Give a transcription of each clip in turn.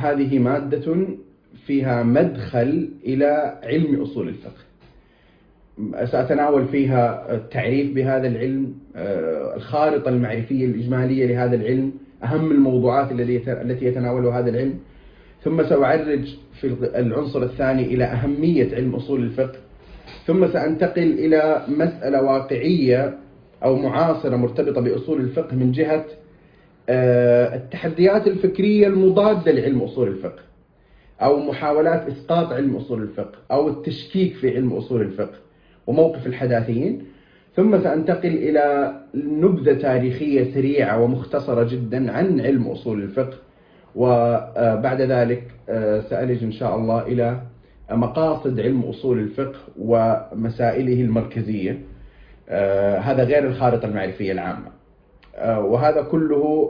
هذه مادة فيها مدخل إلى علم أصول الفقه. سأتناول فيها التعريف بهذا العلم، الخارطة المعرفية الإجمالية لهذا العلم، أهم الموضوعات التي يتناولها هذا العلم، ثم سأعرج في العنصر الثاني إلى أهمية علم أصول الفقه، ثم سأنتقل إلى مسألة واقعية أو معاصرة مرتبطة بأصول الفقه من جهة التحديات الفكرية المضادة لعلم أصول الفقه، أو محاولات إسقاط علم أصول الفقه، أو التشكيك في علم أصول الفقه وموقف الحداثيين. ثم سأنتقل إلى نبذة تاريخية سريعة ومختصرة جدا عن علم أصول الفقه، وبعد ذلك سألج إن شاء الله إلى مقاصد علم أصول الفقه ومسائله المركزية، هذا غير الخارطة المعرفية العامة. وهذا كله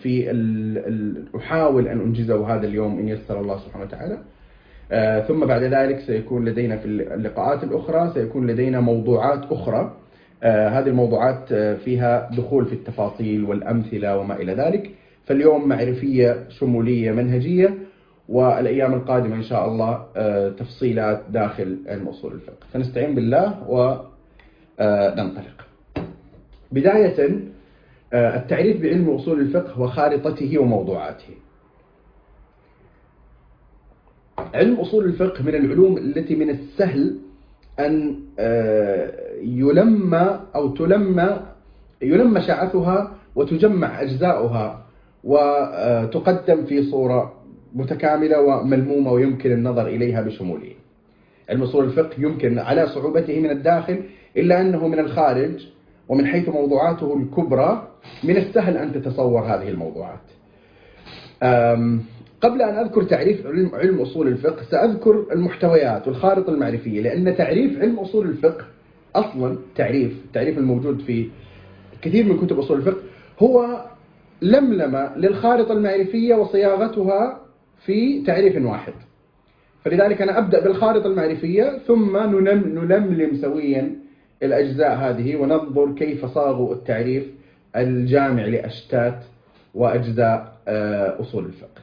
أحاول أن أنجزه هذا اليوم إن يسر الله سبحانه وتعالى. ثم بعد ذلك سيكون لدينا في اللقاءات الأخرى سيكون لدينا موضوعات أخرى، هذه الموضوعات فيها دخول في التفاصيل والأمثلة وما إلى ذلك. فاليوم معرفية شمولية منهجية، والأيام القادمة إن شاء الله تفصيلات داخل علم أصول الفقه. فنستعين بالله وننطلق. بداية التعريف بعلم أصول الفقه وخارطته وموضوعاته. علم أصول الفقه من العلوم التي من السهل أن يلم شعثها وتجمع أجزاؤها وتقدم في صورة متكاملة وملمومة ويمكن النظر إليها بشمولية. علم أصول الفقه يمكن على صعوبته من الداخل، إلا أنه من الخارج ومن حيث موضوعاته الكبرى من السهل أن تتصور هذه الموضوعات. قبل أن أذكر تعريف علم أصول الفقه سأذكر المحتويات والخارطة المعرفية، لأن تعريف علم أصول الفقه أصلا تعريف الموجود في كثير من كتب أصول الفقه هو لملمة للخارطة المعرفية وصياغتها في تعريف واحد. فلذلك أنا أبدأ بالخارطة المعرفية ثم نلملم سويا الأجزاء هذه وننظر كيف صاغوا التعريف الجامع لأشتات وأجزاء أصول الفقه.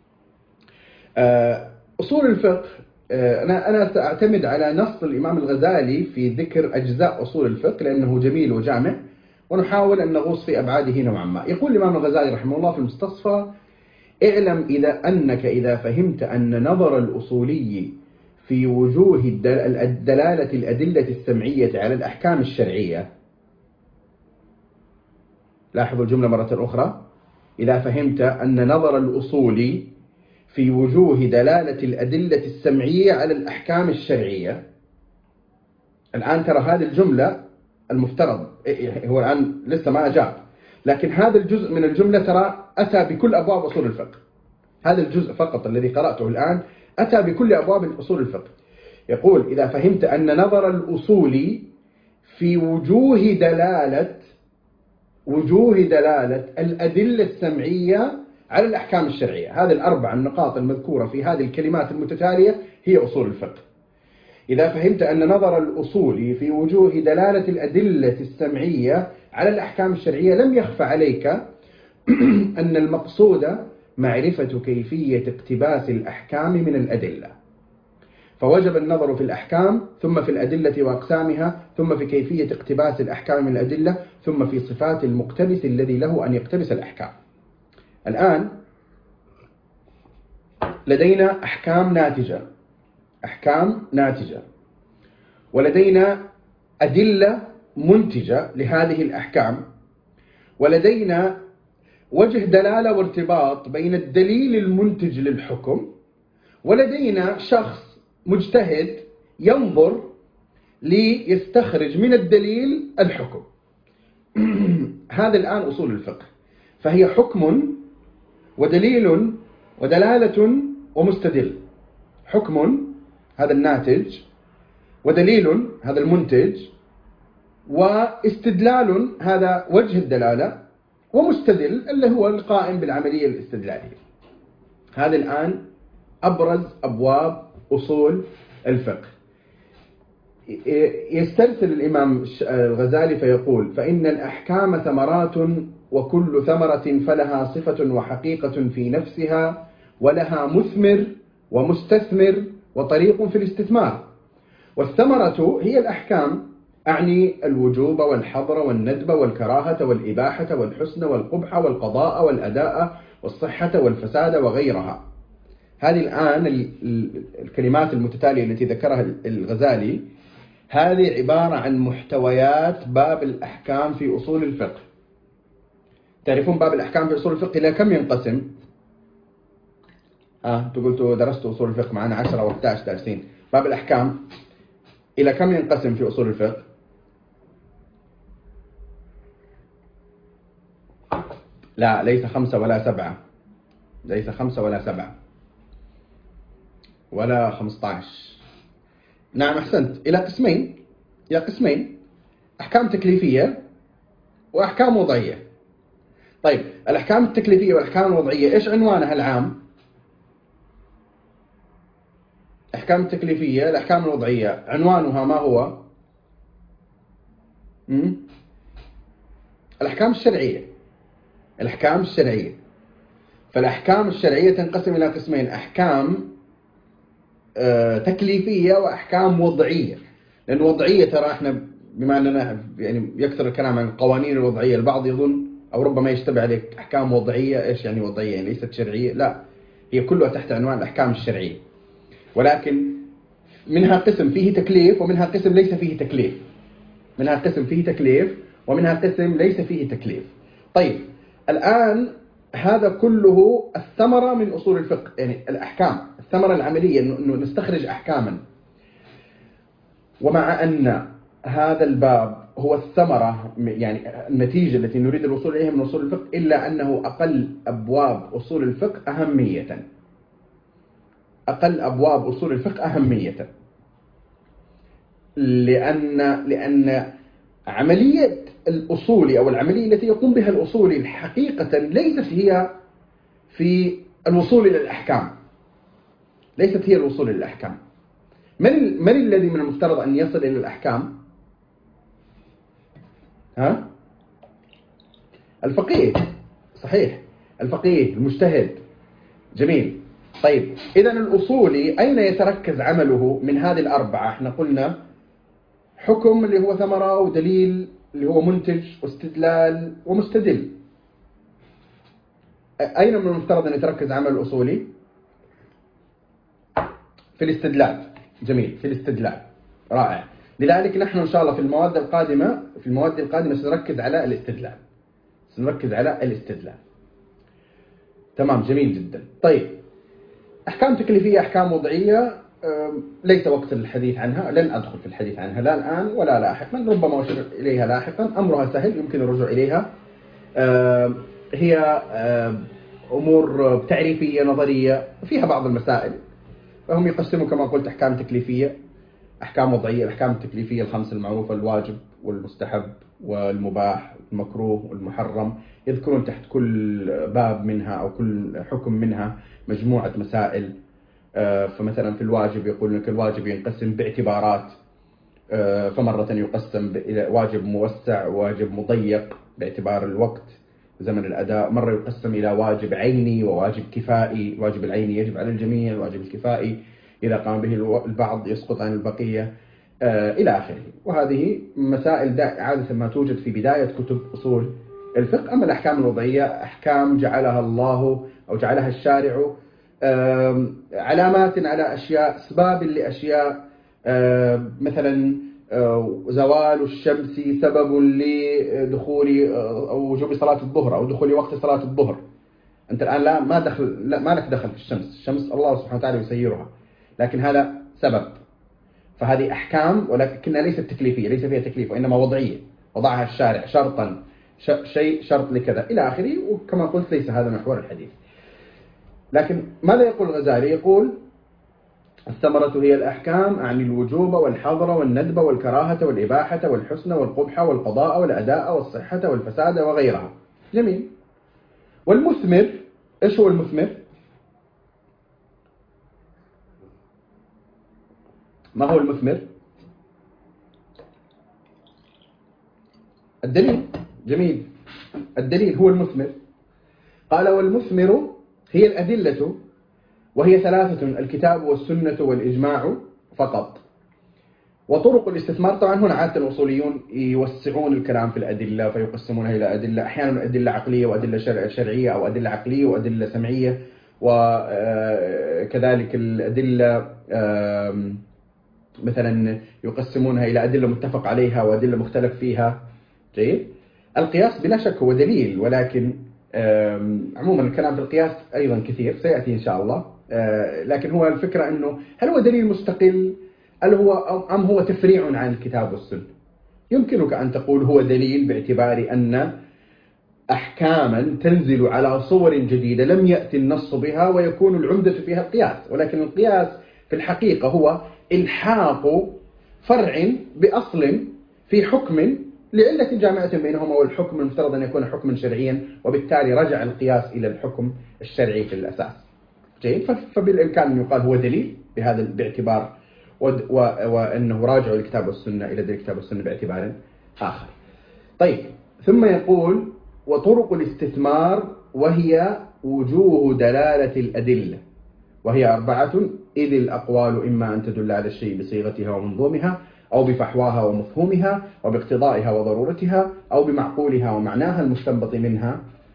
أصول الفقه أنا سأعتمد على نص الإمام الغزالي في ذكر أجزاء أصول الفقه لأنه جميل وجامع، ونحاول أن نغوص في أبعاده نوعا ما. يقول الإمام الغزالي رحمه الله في المستصفى: اعلم أنك إذا فهمت أن نظر الأصولي في وجوه الدلالة الأدلة السمعية على الأحكام الشرعية. لاحظوا الجملة مرة أخرى: إذا فهمت أن نظر الأصولي في وجوه دلالة الأدلة السمعية على الأحكام الشرعية. الآن ترى هذه الجملة المفترض هو الآن لسه ما أجاب، لكن هذا الجزء من الجملة ترى أتى بكل أبواب أصول الفقه. هذا الجزء فقط الذي قرأته الآن أتى بكل أبواب أصول الفقه. يقول: إذا فهمت أن نظر الأصولي في وجوه دلالة الأدلة السمعية على الأحكام الشرعية. هذه الأربع النقاط المذكورة في هذه الكلمات المتتالية هي أصول الفقه. إذا فهمت أن نظر الأصولي في وجوه دلالة الأدلة السمعية على الأحكام الشرعية لم يخف عليك أن المقصود معرفة كيفية اقتباس الأحكام من الأدلة، فوجب النظر في الأحكام ثم في الأدلة وأقسامها ثم في كيفية اقتباس الأحكام من الأدلة ثم في صفات المقتبس الذي له أن يقتبس الأحكام. الآن لدينا أحكام ناتجة ولدينا أدلة منتجة لهذه الأحكام، ولدينا وجه دلالة وارتباط بين الدليل المنتج للحكم، ولدينا شخص مجتهد ينظر ليستخرج من الدليل الحكم. هذا الآن أصول الفقه، فهي حكم ودليل ودلالة ومستدل. حكم هذا الناتج، ودليل هذا المنتج، واستدلال هذا وجه الدلالة، ومستدل اللي هو القائم بالعملية الاستدلالية. هذا الآن أبرز أبواب أصول الفقه. يسترسل الإمام الغزالي فيقول: فإن الأحكام ثمرات، وكل ثمرة فلها صفة وحقيقة في نفسها، ولها مثمر ومستثمر وطريق في الاستثمار. والثمرة هي الأحكام، أعني الوجوب والحظر والندب والكراهة والإباحة والحسن والقبح والقضاء والأداء والصحة والفساد وغيرها. هذه الآن الكلمات المتتالية التي ذكرها الغزالي هذه عبارة عن محتويات باب الأحكام في أصول الفقه. تعرفون باب الأحكام في أصول الفقه إلى كم ينقسم؟ أنتوا قلتوا درستوا أصول الفقه معنا 10 أو 11 دارسين. باب الأحكام إلى كم ينقسم في أصول الفقه؟ لا، ليس 5 ولا 7، ليس 5 ولا 7 ولا 15. نعم أحسنت، إلى قسمين، إلى قسمين: أحكام تكليفية وأحكام وضعية. طيب الأحكام التكليفية والأحكام الوضعية إيش عنوانها العام؟ الأحكام التكليفية، الأحكام الوضعية، عنوانها ما هو؟ الأحكام الشرعية. الأحكام الشرعية. فالأحكام الشرعية تنقسم إلى قسمين: أحكام تكليفية وأحكام وضعية. لأن وضعية ترى احنا بما أننا يعني يكثر الكلام عن القوانين الوضعية، البعض يظن أو ربما يشتبه عليك أحكام وضعية، إيش يعني وضعية؟ يعني ليست شرعية؟ لا، هي كلها تحت عنوان الأحكام الشرعية، ولكن منها قسم فيه تكليف ومنها قسم ليس فيه تكليف. منها قسم فيه تكليف ومنها قسم ليس فيه تكليف. طيب الآن هذا كله الثمرة من أصول الفقه، يعني الأحكام، الثمرة العملية أنه نستخرج أحكاما. ومع أن هذا الباب هو الثمرة، يعني النتيجة التي نريد الوصول إليها من أصول الفقه، إلا أنه أقل أبواب أصول الفقه أهمية. أقل أبواب أصول الفقه أهمية، لأن عملية الأصول أو العملية التي يقوم بها الأصولي حقيقة ليست هي في الوصول إلى الأحكام، ليست هي الوصول إلى الأحكام. من الذي من المفترض أن يصل إلى الأحكام؟ الفقيه، صحيح، الفقيه المجتهد. جميل. طيب إذن الأصولي أين يتركز عمله من هذه الأربعة؟ احنا قلنا حكم اللي هو ثمرة، ودليل اللي هو منتج، واستدلال ومستدل. أين من المفترض أن يتركز عمل الأصولي؟ في الاستدلال. جميل، في الاستدلال، رائع. لذلك نحن إن شاء الله في المواد القادمة سنركز على الاستدلال، سنركز على الاستدلال. تمام، جميل جدا. طيب أحكام تكليفية، أحكام وضعية، ليس وقت الحديث عنها، لن أدخل في الحديث عنها لا الآن ولا لاحقا، ربما أشير إليها لاحقا. أمرها سهل، يمكن الرجوع إليها. هي أمور تعريفية نظرية، فيها بعض المسائل. فهم يقسموا كما قلت أحكام تكليفية، أحكام وضعية. الأحكام التكليفية الخمس المعروفة: الواجب والمستحب والمباح والمكروه والمحرم. يذكرون تحت كل باب منها أو كل حكم منها مجموعة مسائل. فمثلا في الواجب يقول لك الواجب ينقسم باعتبارات، فمرة يقسم إلى واجب موسع وواجب مضيق باعتبار الوقت زمن الأداء، مرة يقسم إلى واجب عيني وواجب كفائي. الواجب العيني يجب على الجميع، الواجب الكفائي إذا قام به البعض يسقط عن البقية، إلى آخره. وهذه مسائل عادة ما توجد في بداية كتب أصول الفقه. أما الأحكام الوضعية أحكام جعلها الله أو جعلها الشارع علامات على أشياء، أسباب لأشياء. مثلا زوال الشمس سبب لدخول أو وجوب صلاة الظهر أو دخول وقت صلاة الظهر. أنت الآن ما لك دخل في الشمس الله سبحانه وتعالى يسيرها، لكن هذا سبب. فهذه أحكام ولكنها ليست تكليفية، ليس فيها تكليف، وإنما وضعية، وضعها الشارع شرطا، شيء شرط لكذا إلى آخره. وكما قلت ليس هذا محور الحديث. لكن ماذا يقول الغزالي؟ يقول الثمرة هي الأحكام، أعني الوجوب والحظر والندب والكراهة والإباحة والحسن والقبح والقضاء والأداء والصحة والفساد وغيرها. جميل. والمثمر، إيش هو المثمر؟ ما هو المثمر؟ الدليل. جميل، الدليل هو المثمر. قال والمثمر هي الأدلة وهي ثلاثة: الكتاب والسنة والإجماع فقط. وطرق الاستثمار، طبعا هنا عادة الأصوليون يوسعون الكلام في الأدلة فيقسمونها إلى أدلة، أحيانا أدلة عقلية وأدلة شرعية، أو أدلة عقلية وأدلة سمعية، وكذلك الأدلة مثلا يقسمونها إلى أدلة متفق عليها وأدلة مختلف فيها. جيد. القياس بلا شك هو دليل، ولكن عموما الكلام في القياس أيضا كثير سيأتي إن شاء الله. لكن هو الفكرة أنه هل هو دليل مستقل أم هو تفريع عن الكتاب والسنة؟ يمكنك أن تقول هو دليل باعتبار أن أحكاما تنزل على صور جديدة لم يأتي النص بها ويكون العمدة فيها القياس، ولكن القياس في الحقيقة هو إلحاق فرع بأصل في حكم لعلة جامعة بينهما، والحكم المفترض أن يكون حكما شرعيا، وبالتالي رجع القياس إلى الحكم الشرعي في الأساس. جيد. فبالإمكان أن يقال هو دليل بهذا باعتبار، وأنه راجع الكتاب والسنة إلى الكتاب والسنة باعتبار آخر. طيب، ثم يقول: وطرق الاستثمار وهي وجوه دلالة الأدلة، وهي 4: إذ الأقوال إما أن تدل على الشيء بصيغتها ومنظومها، أو بفحواها ومفهومها، وباقتضائها وضرورتها، أو بمعقولها ومعناها المستنبط منها.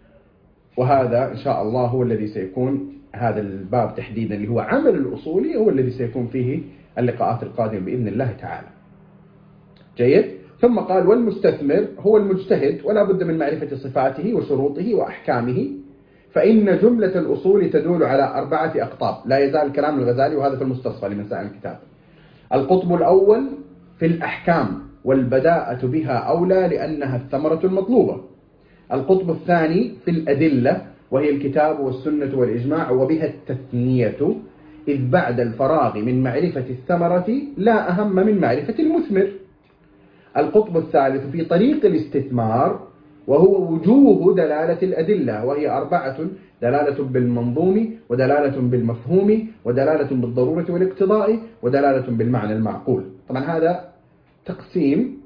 وهذا إن شاء الله هو الذي سيكون، هذا الباب تحديدا اللي هو عمل الأصولي، هو الذي سيكون فيه اللقاءات القادمة بإذن الله تعالى. جيد. ثم قال: والمستثمر هو المجتهد، ولا بد من معرفة صفاته وشروطه وأحكامه، فإن جملة الأصول تدول على 4 أقطاب. لا يزال كلام الغزالي، وهذا في المستصفى لمن سأل الكتاب. القطب الأول في الأحكام، والبداءة بها أولى لأنها الثمرة المطلوبة. القطب الثاني في الأدلة، وهي الكتاب والسنة والإجماع، وبها التثنية، إذ بعد الفراغ من معرفة الثمرة لا أهم من معرفة المثمر. القطب الثالث في طريق الاستثمار، وهو وجوه دلالة الأدلة، وهي 4: دلالة بالمنظوم، ودلالة بالمفهوم، ودلالة بالضرورة والاقتضاء، ودلالة بالمعنى المعقول. طبعا هذا تقسيم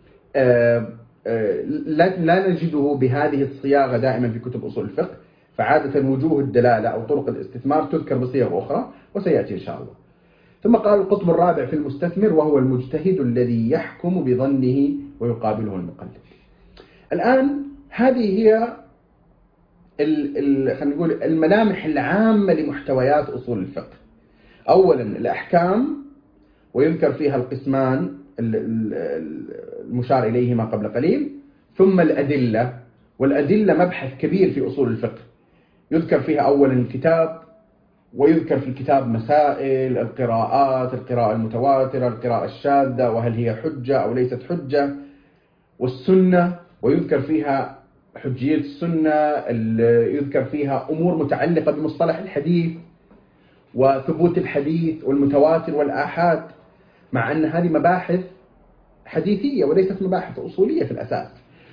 لا نجده بهذه الصياغة دائما في كتب أصول الفقه، فعادة وجوه الدلالة أو طرق الاستثمار تذكر بصيغ أخرى، وسيأتي إن شاء الله. ثم قال: القطب الرابع في المستثمر، وهو المجتهد الذي يحكم بظنه ويقابله المقلد. الآن هذه هي خلينا نقول الملامح العامة لمحتويات أصول الفقه. أولا الأحكام، ويذكر فيها القسمان المشار إليهما قبل قليل. ثم الأدلة، والأدلة مبحث كبير في أصول الفقه، يذكر فيها أولا الكتاب، ويذكر في الكتاب مسائل القراءات، القراءة المتواترة، القراءة الشاذة، وهل هي حجة أو ليست حجة، والسنة، ويذكر فيها حجية السنة، يذكر فيها أمور متعلقة بمصطلح الحديث وثبوت الحديث والمتواتر والآحاد، مع أن هذه مباحث حديثية وليست مباحث أصولية في الأساس.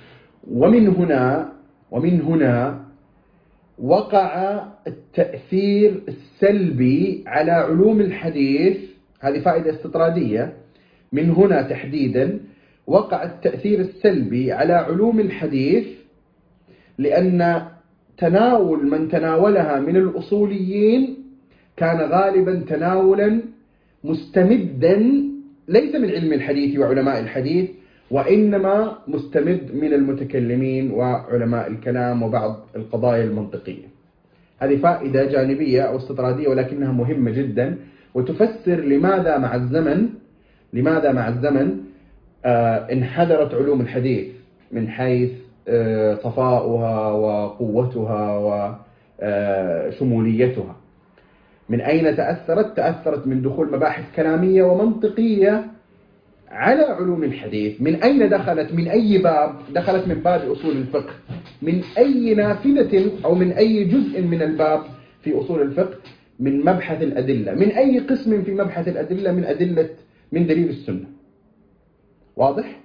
ومن هنا وقع التأثير السلبي على علوم الحديث. هذه فائدة استطرادية. من هنا تحديدا وقع التأثير السلبي على علوم الحديث، لأن تناول من تناولها من الأصوليين كان غالبا تناولا مستمدا ليس من علم الحديث وعلماء الحديث، وإنما مستمد من المتكلمين وعلماء الكلام وبعض القضايا المنطقية. هذه فائدة جانبية أو استطرادية، ولكنها مهمة جدا، وتفسر لماذا مع الزمن انحدرت علوم الحديث من حيث صفاؤها وقوتها وشموليتها. من أين تأثرت من دخول مباحث كلامية ومنطقية على علوم الحديث. من أين دخلت؟ من أي باب دخلت؟ من باب أصول الفقه. من أي نافذة أو من أي جزء من الباب في أصول الفقه؟ من مبحث الأدلة. من أي قسم في مبحث الأدلة؟ من دليل السنة. واضح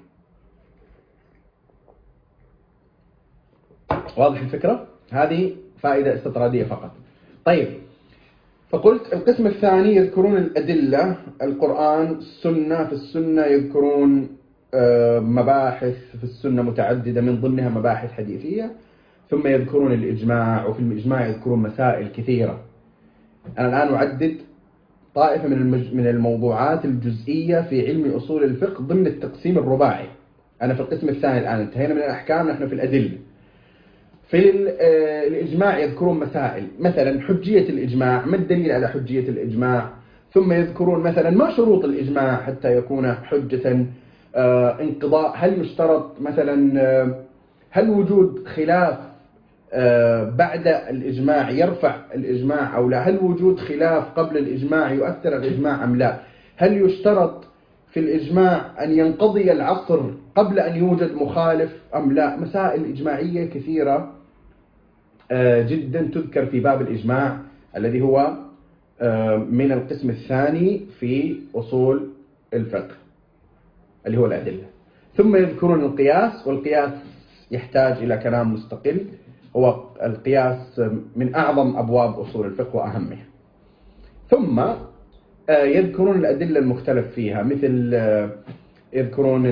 الفكرة؟ هذه فائدة استطرادية فقط. طيب، فقلت القسم الثاني يذكرون الأدلة، القرآن، السنة. في السنة يذكرون مباحث في السنة متعددة، من ضمنها مباحث حديثية. ثم يذكرون الإجماع، وفي الإجماع يذكرون مسائل كثيرة أنا الآن أعدد طائفة من الموضوعات الجزئية في علم أصول الفقه ضمن التقسيم الرباعي. أنا في القسم الثاني الآن، انتهينا من الأحكام، نحن في الأدلة. في الإجماع يذكرون مسائل، مثلا حجية الإجماع، ما الدليل على حجية الإجماع، ثم يذكرون مثلا ما شروط الإجماع حتى يكون حجة، انقضاء، هل يشترط مثلا، هل وجود خلاف بعد الإجماع يرفع الإجماع أو لا، هل وجود خلاف قبل الإجماع يؤثر الإجماع أم لا، هل يشترط في الإجماع أن ينقضي العصر قبل أن يوجد مخالف أم لا. مسائل إجماعية كثيرة جدا تذكر في باب الإجماع الذي هو من القسم الثاني في أصول الفقه اللي هو الأدلة. ثم يذكرون القياس، والقياس يحتاج إلى كلام مستقل، هو القياس من أعظم أبواب أصول الفقه وأهمها. ثم يذكرون الأدلة المختلف فيها، مثل يذكرون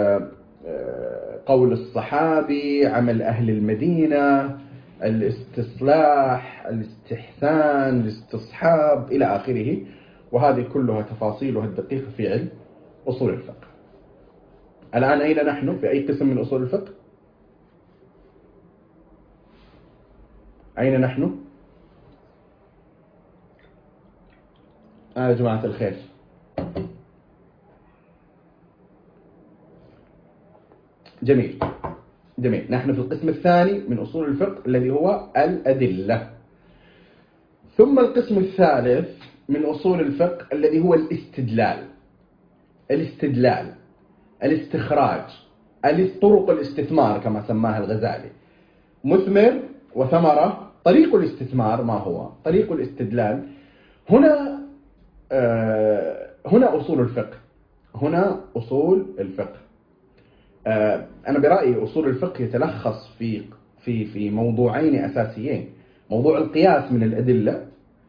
قول الصحابي، عمل أهل المدينة، الاستصلاح، الاستحسان، الاستصحاب إلى آخره، وهذه كلها تفاصيلها الدقيقة في علم أصول الفقه. الآن أين نحن؟ في أي قسم من أصول الفقه؟ أين نحن؟ يا جماعة الخير، جميل جميل. نحن في القسم الثاني من أصول الفقه الذي هو الأدلة. ثم القسم الثالث من أصول الفقه الذي هو الاستدلال، الاستخراج، طرق الاستثمار كما سماها الغزالي، مثمر وثمرة. طريق الاستثمار ما هو؟ طريق الاستدلال. هنا أصول الفقه، هنا أصول الفقه. أنا برأيي أصول الفقه يتلخص في موضوعين أساسيين: موضوع القياس من الأدلة،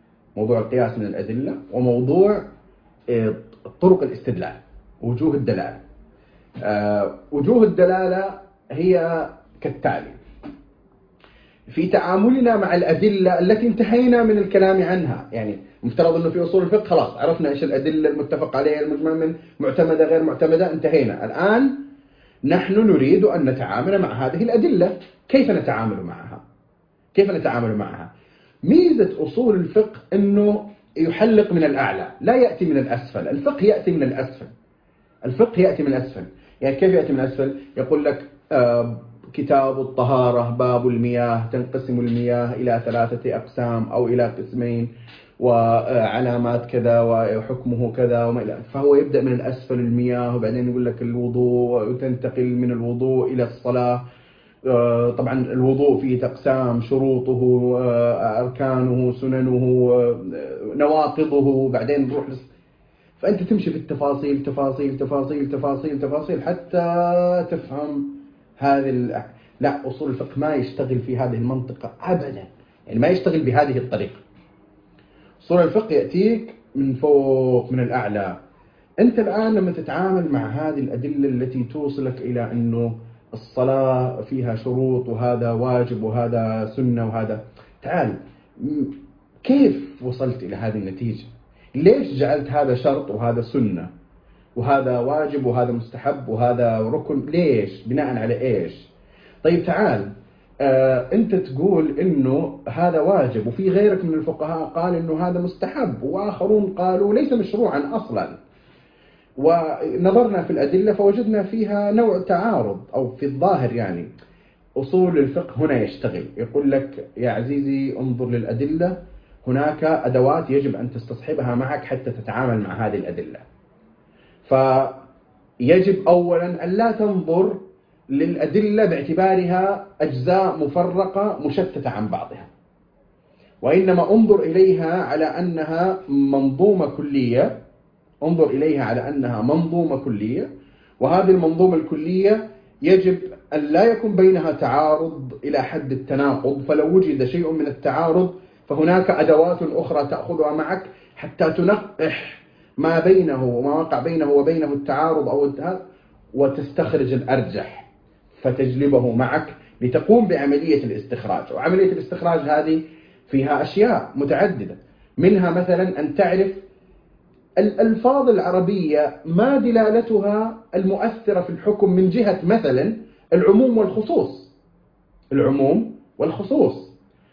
وموضوع طرق الاستدلال، وجوه الدلالة. وجوه الدلالة هي كالتالي: في تعاملنا مع الأدلة التي انتهينا من الكلام عنها، يعني مفترض أنه في أصول الفقه خلاص عرفنا إيش الأدلة المتفق عليها، المجمع من معتمدة غير معتمدة، انتهينا. الآن نحن نريد أن نتعامل مع هذه الأدلة. كيف نتعامل معها؟ ميزة أصول الفقه أنه يحلق من الأعلى، لا يأتي من الأسفل. الفقه يأتي من الأسفل. يعني كيف يأتي من الأسفل؟ يقول لك كتاب الطهارة باب المياه، تنقسم المياه إلى 3 أقسام أو إلى قسمين، وعلامات كذا وحكمه كذا فهو يبدأ من الأسفل المياه، وبعدين يقول لك الوضوء، وتنتقل من الوضوء إلى الصلاة. طبعا الوضوء فيه أقسام: شروطه، أركانه، سننه، نواقضه، بعدين نروح فأنت تمشي في التفاصيل تفاصيل تفاصيل تفاصيل تفاصيل حتى تفهم هذه لا، أصول الفقه ما يشتغل في هذه المنطقة أبدا، يعني ما يشتغل بهذه الطريقة. أصول الفقه يأتيك من فوق، من الأعلى. أنت الآن لما تتعامل مع هذه الأدلة التي توصلك إلى أنه الصلاة فيها شروط، وهذا واجب، وهذا سنة، وهذا، تعال، كيف وصلت إلى هذه النتيجة؟ ليش جعلت هذا شرط وهذا سنة وهذا واجب وهذا مستحب وهذا ركن؟ ليش؟ بناء على إيش؟ طيب تعال، أنت تقول إنه هذا واجب، وفي غيرك من الفقهاء قال إنه هذا مستحب، وآخرون قالوا ليس مشروعا أصلا. ونظرنا في الأدلة فوجدنا فيها نوع تعارض، أو في الظاهر يعني أصول الفقه هنا يشتغل، يقول لك يا عزيزي انظر للأدلة، هناك أدوات يجب أن تستصحبها معك حتى تتعامل مع هذه الأدلة. فيجب أولا أن لا تنظر للأدلة باعتبارها أجزاء مفرقة مشتتة عن بعضها، وإنما انظر إليها على أنها منظومة كلية. وهذه المنظومة الكلية يجب أن لا يكون بينها تعارض إلى حد التناقض، فلو وجد شيء من التعارض فهناك أدوات أخرى تأخذها معك حتى تنقح ما بينه وما وقع بينه وبينه التعارض أو وتستخرج الأرجح فتجلبه معك لتقوم بعملية الاستخراج. وعملية الاستخراج هذه فيها أشياء متعددة، منها مثلا أن تعرف الألفاظ العربية ما دلالتها المؤثرة في الحكم من جهة مثلا العموم والخصوص. العموم والخصوص.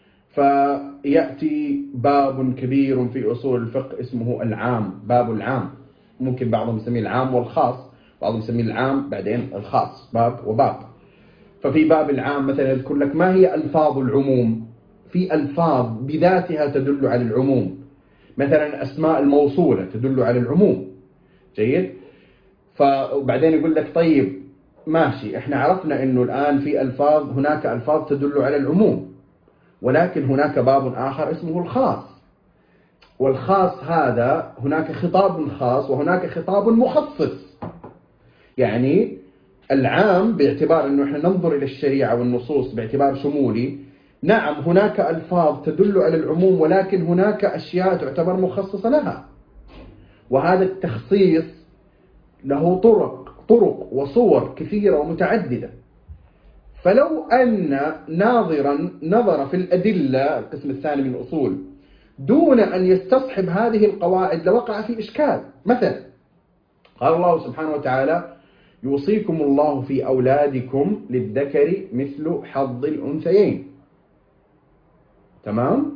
فيأتي باب كبير في أصول الفقه اسمه العام، باب العام. ممكن بعضهم يسميه العام والخاص، بعضهم يسميه العام بعدين الخاص، باب وباب. ففي باب العام مثلا يذكر لك ما هي ألفاظ العموم. في ألفاظ بذاتها تدل على العموم، مثلا أسماء الموصولة تدل على العموم. جيد. فبعدين يقول لك طيب ماشي، احنا عرفنا انه الآن في ألفاظ، هناك ألفاظ تدل على العموم، ولكن هناك باب آخر اسمه الخاص. والخاص هذا هناك خطاب خاص وهناك خطاب مخصص. يعني العام باعتبار أنه احنا ننظر إلى الشريعة والنصوص باعتبار شمولي، نعم هناك ألفاظ تدل على العموم، ولكن هناك أشياء تعتبر مخصصة لها. وهذا التخصيص له طرق وصور كثيرة ومتعددة. فلو أن ناظرا نظر في الأدلة القسم الثاني من الأصول دون أن يستصحب هذه القواعد لوقع في إشكال. مثلا قال الله سبحانه وتعالى: يوصيكم الله في أولادكم للذكر مثل حظ الأنثيين. تمام؟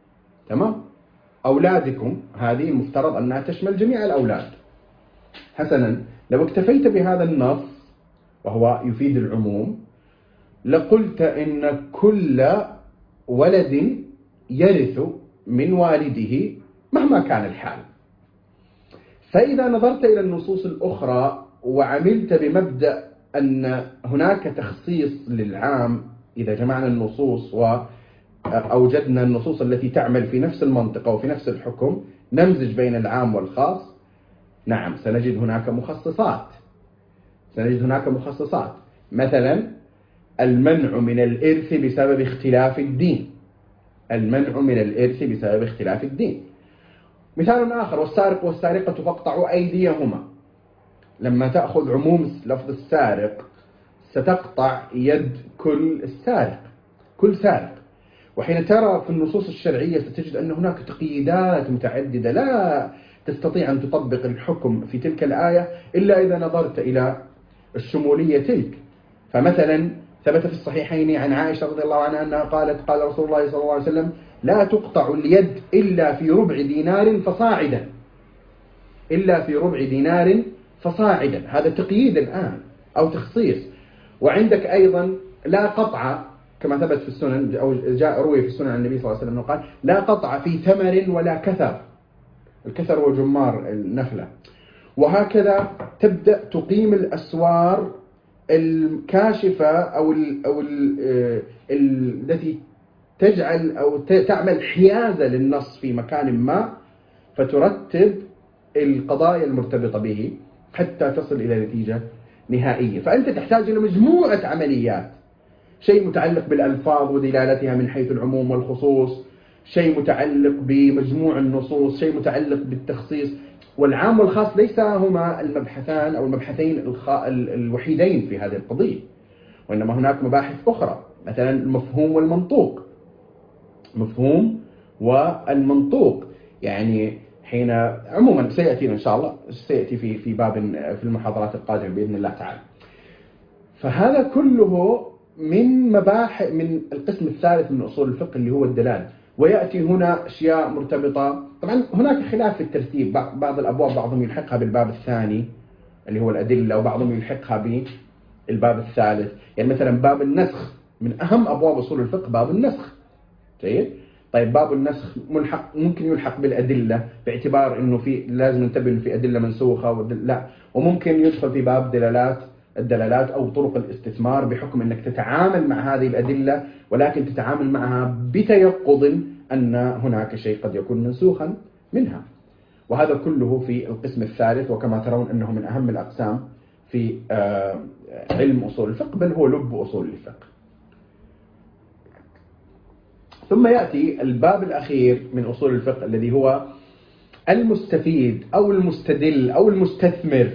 أولادكم هذه المفترض أنها تشمل جميع الأولاد. حسنا، لو اكتفيت بهذا النص وهو يفيد العموم لقلت إن كل ولد يرث من والده مهما كان الحال. فإذا نظرت إلى النصوص الأخرى وعملت بمبدأ أن هناك تخصيص للعام، إذا جمعنا النصوص وأوجدنا النصوص التي تعمل في نفس المنطقة وفي نفس الحكم، نمزج بين العام والخاص، نعم سنجد هناك مخصصات. مثلا المنع من الإرث بسبب اختلاف الدين. مثال آخر: والسارق والسارقة فاقطعوا أيديهما. لما تأخذ عموم لفظ السارق ستقطع يد كل سارق. وحين ترى في النصوص الشرعية ستجد أن هناك تقييدات متعددة لا تستطيع أن تطبق الحكم في تلك الآية إلا إذا نظرت إلى الشمولية تلك. فمثلا ثبت في الصحيحين عن عائشة رضي الله عنها أنها قالت: قال رسول الله صلى الله عليه وسلم: لا تقطع اليد إلا في ربع دينار فصاعدا. هذا تقييد الآن أو تخصيص. وعندك أيضا لا قطع، كما ثبت في السنن أو جاء روي في السنن عن النبي صلى الله عليه وسلم قال: لا قطع في ثمر ولا كثر. الكثر هو جمار النخلة. وهكذا تبدأ تقيم الأسوار الكاشفة أو التي تجعل أو تعمل حيازة للنص في مكان ما، فترتب القضايا المرتبطة به حتى تصل إلى نتيجة نهائية. فأنت تحتاج إلى مجموعة عمليات: شيء متعلق بالألفاظ ودلالتها من حيث العموم والخصوص، شيء متعلق بمجموع النصوص، شيء متعلق بالتخصيص. والعام والخاص ليس هما المبحثان أو المبحثين الوحيدين في هذه القضية، وإنما هناك مباحث أخرى، مثلا المفهوم والمنطوق. يعني حين عموما سيأتينا إن شاء الله، سيأتي في باب في المحاضرات القادمة بإذن الله تعالى. فهذا كله من القسم الثالث من أصول الفقه اللي هو الدلالة. ويأتي هنا أشياء مرتبطة. طبعا هناك خلاف في الترتيب، بعض الأبواب بعضهم يلحقها بالباب الثاني اللي هو الأدلة، وبعضهم يلحقها بالباب الثالث. يعني مثلا باب النسخ من أهم أبواب أصول الفقه، باب النسخ. جيد. طيب باب النسخ ممكن يلحق بالأدلة باعتبار أنه لازم ننتبه إنه في أدلة منسوخة لا، وممكن يدخل في باب الدلالات أو طرق الاستثمار، بحكم أنك تتعامل مع هذه الأدلة ولكن تتعامل معها بتيقظ أن هناك شيء قد يكون منسوخا منها. وهذا كله في القسم الثالث، وكما ترون أنه من أهم الأقسام في علم أصول الفقه، بل هو لب أصول الفقه. ثم يأتي الباب الأخير من أصول الفقه الذي هو المستفيد أو المستدل أو المستثمر،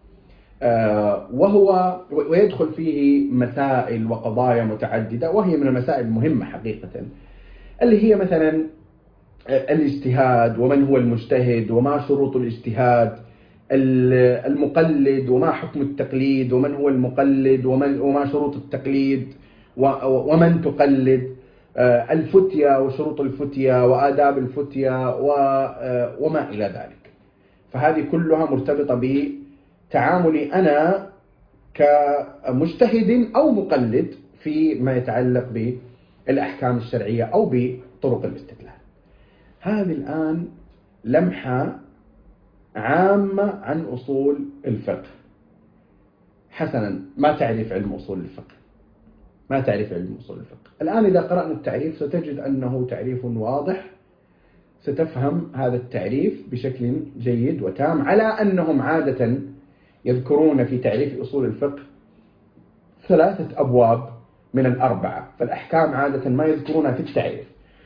ويدخل فيه مسائل وقضايا متعددة، وهي من المسائل المهمة حقيقة، اللي هي مثلا الاجتهاد ومن هو المجتهد وما شروط الاجتهاد، المقلد وما حكم التقليد ومن هو المقلد وما شروط التقليد ومن تقلد، الفتية وشروط الفتية وآداب الفتية وما إلى ذلك. فهذه كلها مرتبطة بتعاملي أنا كمجتهد أو مقلد فيما يتعلق بالأحكام الشرعية أو بطرق الاستدلال. هذه الآن لمحة عامة عن أصول الفقه. حسنا، ما تعرف علم أصول الفقه؟ ما تعرف علم أصول الفقه. الآن إذا قرأنا التعريف ستجد أنه تعريف واضح، ستفهم هذا التعريف بشكل جيد وتام، على أنهم عادة يذكرون في تعريف أصول الفقه 3 أبواب من ال4، فالأحكام عادة ما يذكرونها في التعريف.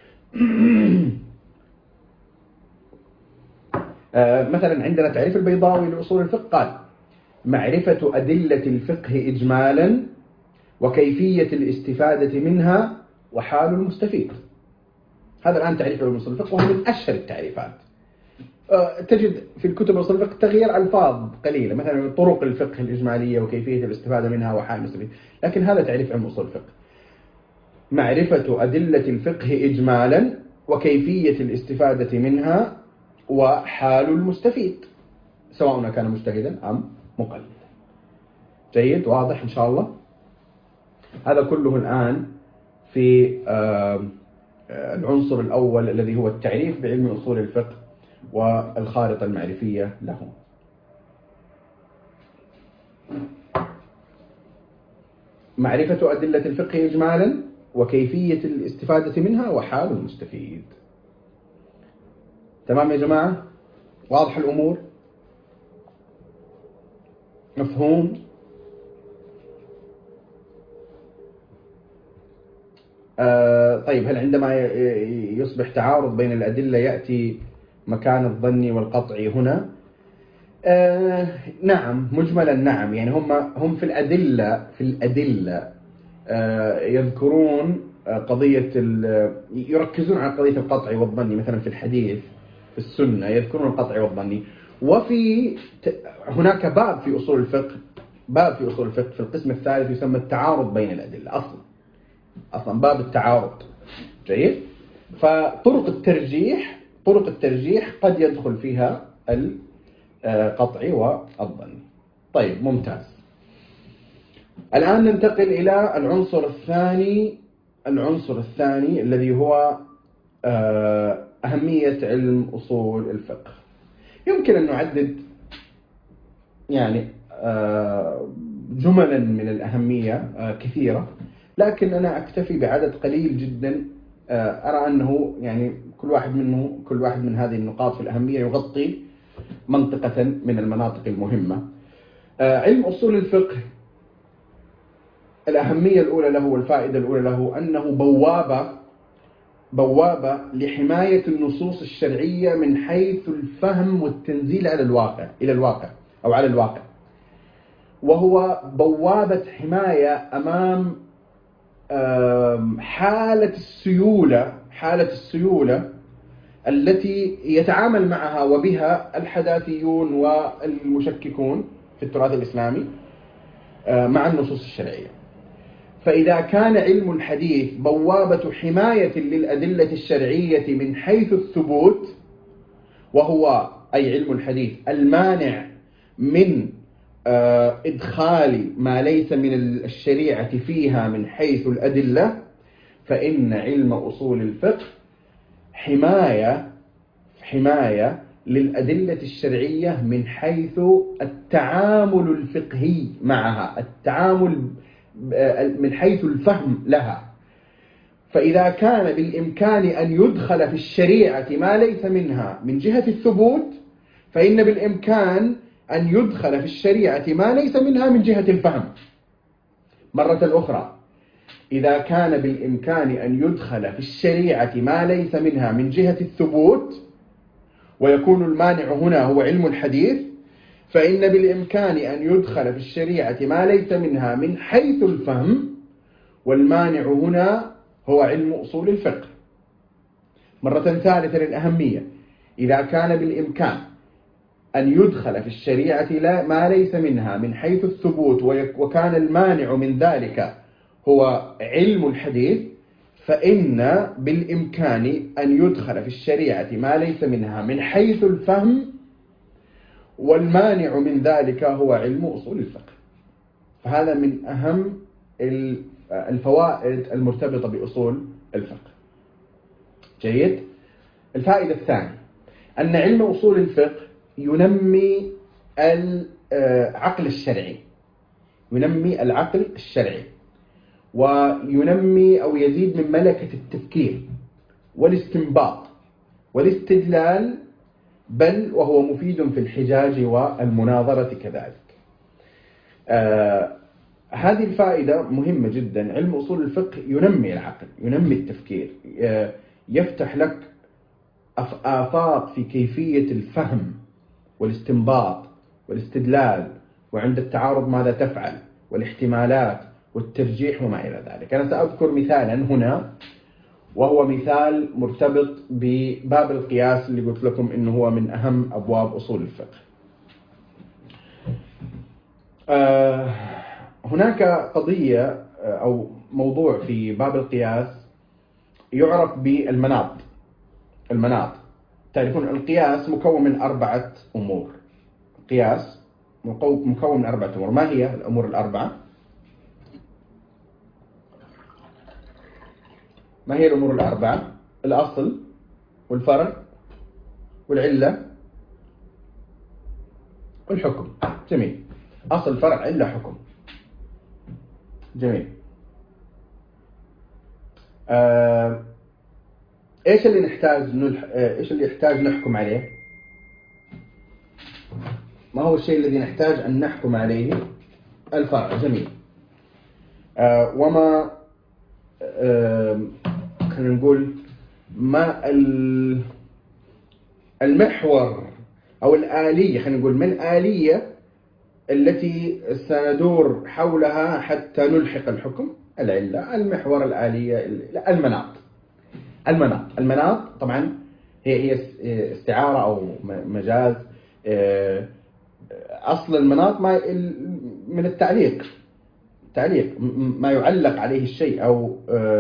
مثلا عندنا تعريف البيضاوي لأصول الفقه قال: معرفة أدلة الفقه إجمالا وكيفية الاستفادة منها وحال المستفيد. هذا الآن تعريف علم أصول الفقه، وهو من أشهر التعريفات. تجد في الكتب أصول الفقه تغيير ألفاظ قليلة، مثلا طرق الفقه الإجمالية وكيفية الاستفادة منها وحال المستفيد، لكن هذا تعريف علم أصول الفقه: معرفة أدلة الفقه إجمالا وكيفية الاستفادة منها وحال المستفيد، سواء كان مجتهدا أم مقلدا. جيد، واضح إن شاء الله. هذا كله الآن في العنصر الأول الذي هو التعريف بعلم أصول الفقه والخارطة المعرفية له. معرفة أدلة الفقه إجمالا وكيفية الاستفادة منها وحال المستفيد. تمام يا جماعة؟ واضح الأمور؟ مفهوم؟ طيب، هل عندما يصبح تعارض بين الأدلة يأتي مكان الظني والقطعي هنا؟ نعم، مجملا نعم. يعني هم في الأدلة يذكرون قضية، يركزون على قضية القطعي والظني. مثلا في الحديث، في السنة يذكرون القطعي والظني. وفي هناك باب في أصول الفقه في القسم الثالث يسمى التعارض بين الأدلة. أصلا باب التعارض. جيد. فطرق الترجيح قد يدخل فيها القطعي والظني. طيب، ممتاز. الآن ننتقل إلى العنصر الثاني الذي هو أهمية علم أصول الفقه. يمكن أن نعدد يعني جملا من الأهمية كثيرة، لكن أنا أكتفي بعدد قليل جدا. أرى أنه يعني كل واحد من هذه النقاط في الأهمية يغطي منطقة من المناطق المهمة. علم أصول الفقه، الأهمية الأولى له والفائدة الأولى له أنه بوابة لحماية النصوص الشرعية من حيث الفهم والتنزيل على الواقع، وهو بوابة حماية أمام حالة السيولة التي يتعامل معها وبها الحداثيون والمشككون في التراث الإسلامي مع النصوص الشرعية. فإذا كان علم الحديث بوابة حماية للأدلة الشرعية من حيث الثبوت، وهو أي علم الحديث المانع من إدخال ما ليس من الشريعة فيها من حيث الأدلة، فإن علم أصول الفقه حماية للأدلة الشرعية من حيث التعامل الفقهي معها، التعامل من حيث الفهم لها. فإذا كان بالإمكان أن يدخل في الشريعة ما ليس منها من جهة الثبوت، فإن بالإمكان أن يدخل في الشريعة ما ليس منها من جهة الفهم. مرة أخرى، إذا كان بالإمكان أن يدخل في الشريعة ما ليس منها من جهة الثبوت، ويكون المانع هنا هو علم الحديث، فإن بالإمكان أن يدخل في الشريعة ما ليس منها من حيث الفهم، والمانع هنا هو علم أصول الفقه. مرة ثالثة للأهمية، إذا كان بالإمكان أن يدخل في الشريعة ما ليس منها من حيث الثبوت وكان المانع من ذلك هو علم الحديث، فإن بالإمكان أن يدخل في الشريعة ما ليس منها من حيث الفهم، والمانع من ذلك هو علم أصول الفقه. فهذا من أهم الفوائد المرتبطة بأصول الفقه. جيد. الفائدة الثانية أن علم أصول الفقه ينمي العقل الشرعي، ينمي العقل الشرعي، وينمي أو يزيد من ملكة التفكير والاستنباط والاستدلال، بل وهو مفيد في الحجاج والمناظرة كذلك. هذه الفائدة مهمة جدا. علم أصول الفقه ينمي العقل، ينمي التفكير، يفتح لك آفاق في كيفية الفهم والاستنباط والاستدلال، وعند التعارض ماذا تفعل، والاحتمالات والترجيح وما إلى ذلك. أنا سأذكر مثالا هنا، وهو مثال مرتبط بباب القياس اللي قلت لكم إنه هو من أهم أبواب أصول الفقه. هناك قضية أو موضوع في باب القياس يعرف بالمناط. المناط، تعرفون القياس مكون من 4 أمور. القياس مكون من 4 أمور. ما هي الأمور ال4؟ ما هي الأمور ال4؟ الأصل والفرع والعلة والحكم. جميل. أصل، فرع، علة، حكم. جميل. إيش اللي يحتاج نحكم عليه؟ ما هو الشيء الذي نحتاج أن نحكم عليه؟ الفرع. جميل. وما خلينا نقول ما المحور أو الآلية، خلينا نقول من آلية التي سندور حولها حتى نلحق الحكم؟ العلة. المحور، الآلية، المناط. المناط طبعا هي استعارة أو مجاز. أصل المناط من التعليق، ما يعلق عليه الشيء أو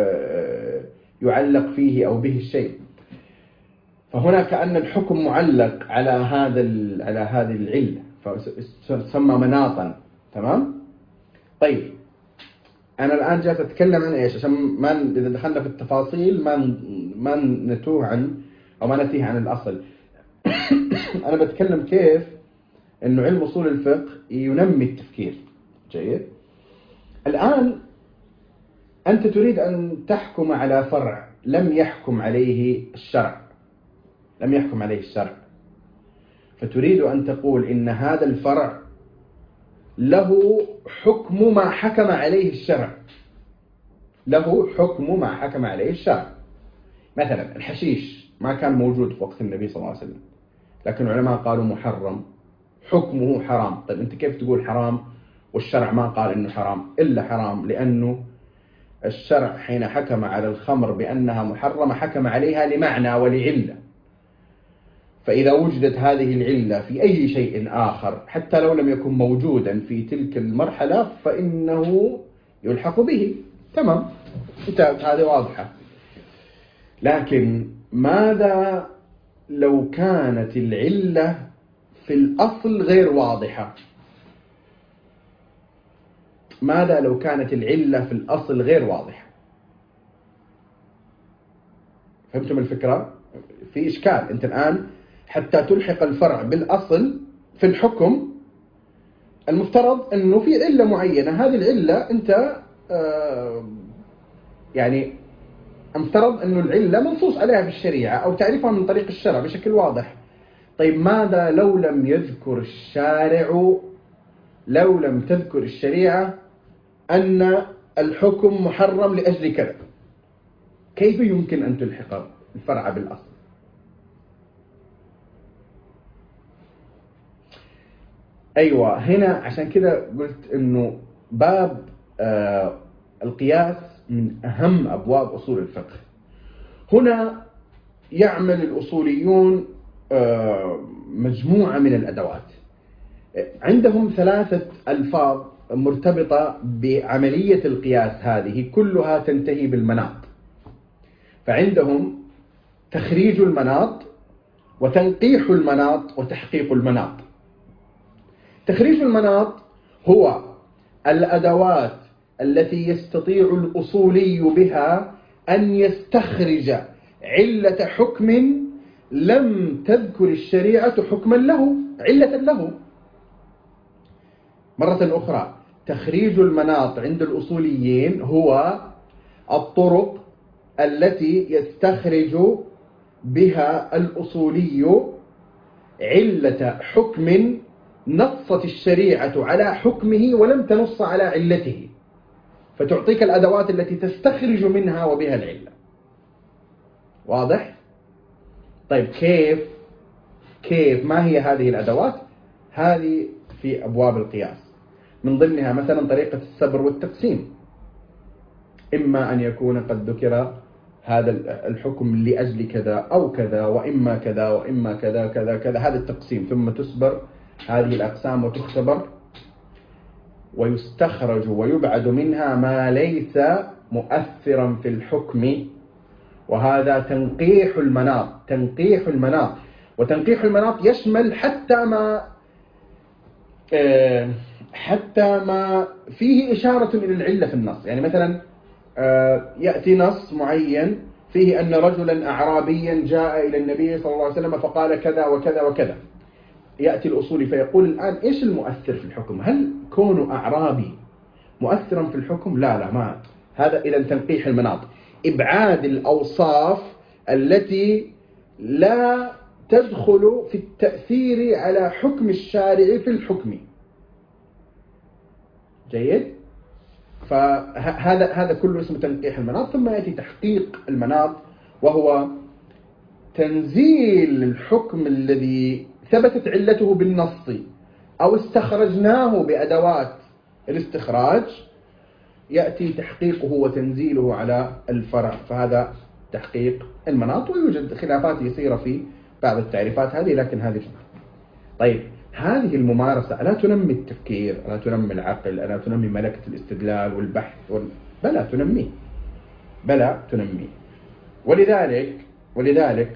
يعلق فيه أو به الشيء. فهنا كأن الحكم معلق على هذه العلة، فتسمى مناطا. تمام. طيب، أنا الآن جالس أتكلم عن إيش عشان ما إذا دخلنا في التفاصيل ما نتوه عن أو ما نتيه عن الأصل. أنا بتكلم كيف إنه علم أصول الفقه ينمي التفكير. جيد. الآن أنت تريد أن تحكم على فرع لم يحكم عليه الشرع، فتريد أن تقول إن هذا الفرع له حكم ما حكم عليه الشرع. مثلا الحشيش ما كان موجود في وقت النبي صلى الله عليه وسلم، لكن العلماء قالوا محرم، حكمه حرام. طيب أنت كيف تقول حرام والشرع ما قال إنه حرام؟ إلا حرام، لأنه الشرع حين حكم على الخمر بأنها محرمة حكم عليها لمعنى ولعلة. فإذا وجدت هذه العلة في أي شيء آخر حتى لو لم يكن موجودا في تلك المرحلة فإنه يلحق به. تمام، هذه واضحة. لكن ماذا لو كانت العلة في الأصل غير واضحة؟ فهمتم الفكرة؟ في إشكال. أنت الآن حتى تلحق الفرع بالأصل في الحكم المفترض أنه في علة معينة. هذه العلة أنت يعني المفترض أنه العلة منصوص عليها في الشريعة أو تعرفها من طريق الشرع بشكل واضح. طيب ماذا لو لم تذكر الشريعة أن الحكم محرم لأجل كذا؟ كيف يمكن أن تلحق الفرع بالأصل؟ أيوة، هنا عشان كذا قلت أنه باب القياس من أهم أبواب أصول الفقه. هنا يعمل الأصوليون مجموعة من الأدوات. عندهم 3 ألفاظ مرتبطة بعملية القياس، هذه كلها تنتهي بالمناط. فعندهم تخريج المناط وتنقيح المناط وتحقيق المناط. تخريج المناط هو الأدوات التي يستطيع الأصولي بها أن يستخرج علة حكم لم تذكر الشريعة حكما له، علة له. مرة أخرى، تخريج المناط عند الأصوليين هو الطرق التي يستخرج بها الأصولي علة حكم نصت الشريعة على حكمه ولم تنص على علته، فتعطيك الأدوات التي تستخرج منها وبها العلة. واضح؟ طيب كيف ما هي هذه الأدوات؟ هذه في أبواب القياس، من ضمنها مثلا طريقة السبر والتقسيم. إما أن يكون قد ذكر هذا الحكم لأجل كذا أو كذا، وإما كذا وإما كذا كذا كذا، هذا التقسيم، ثم تسبر هذه الأقسام وتختبر ويستخرج ويبعد منها ما ليس مؤثرا في الحكم، وهذا تنقيح المناط. تنقيح المناط، وتنقيح المناط يشمل حتى ما فيه إشارة إلى العلة في النص. يعني مثلا يأتي نص معين فيه أن رجلا أعرابيا جاء إلى النبي صلى الله عليه وسلم فقال كذا وكذا وكذا. يأتي الأصولي فيقول الآن إيش المؤثر في الحكم؟ هل كون أعرابي مؤثرا في الحكم؟ لا ما هذا. إذا تنقيح المناط إبعاد الأوصاف التي لا تدخل في التأثير على حكم الشارع في الحكم. جيد؟ فهذا كله اسمه تنقيح المناط. ثم يأتي تحقيق المناط، وهو تنزيل الحكم الذي ثبتت علته بالنص أو استخرجناه بأدوات الاستخراج، يأتي تحقيقه وتنزيله على الفرع، فهذا تحقيق المناط. ويوجد خلافات يسيرة في بعض التعريفات هذه، لكن هذه طيب، هذه الممارسة ألا تنمي التفكير؟ ألا تنمي العقل؟ ألا تنمي ملكة الاستدلال والبحث بلى تنميه، بلى تنميه. ولذلك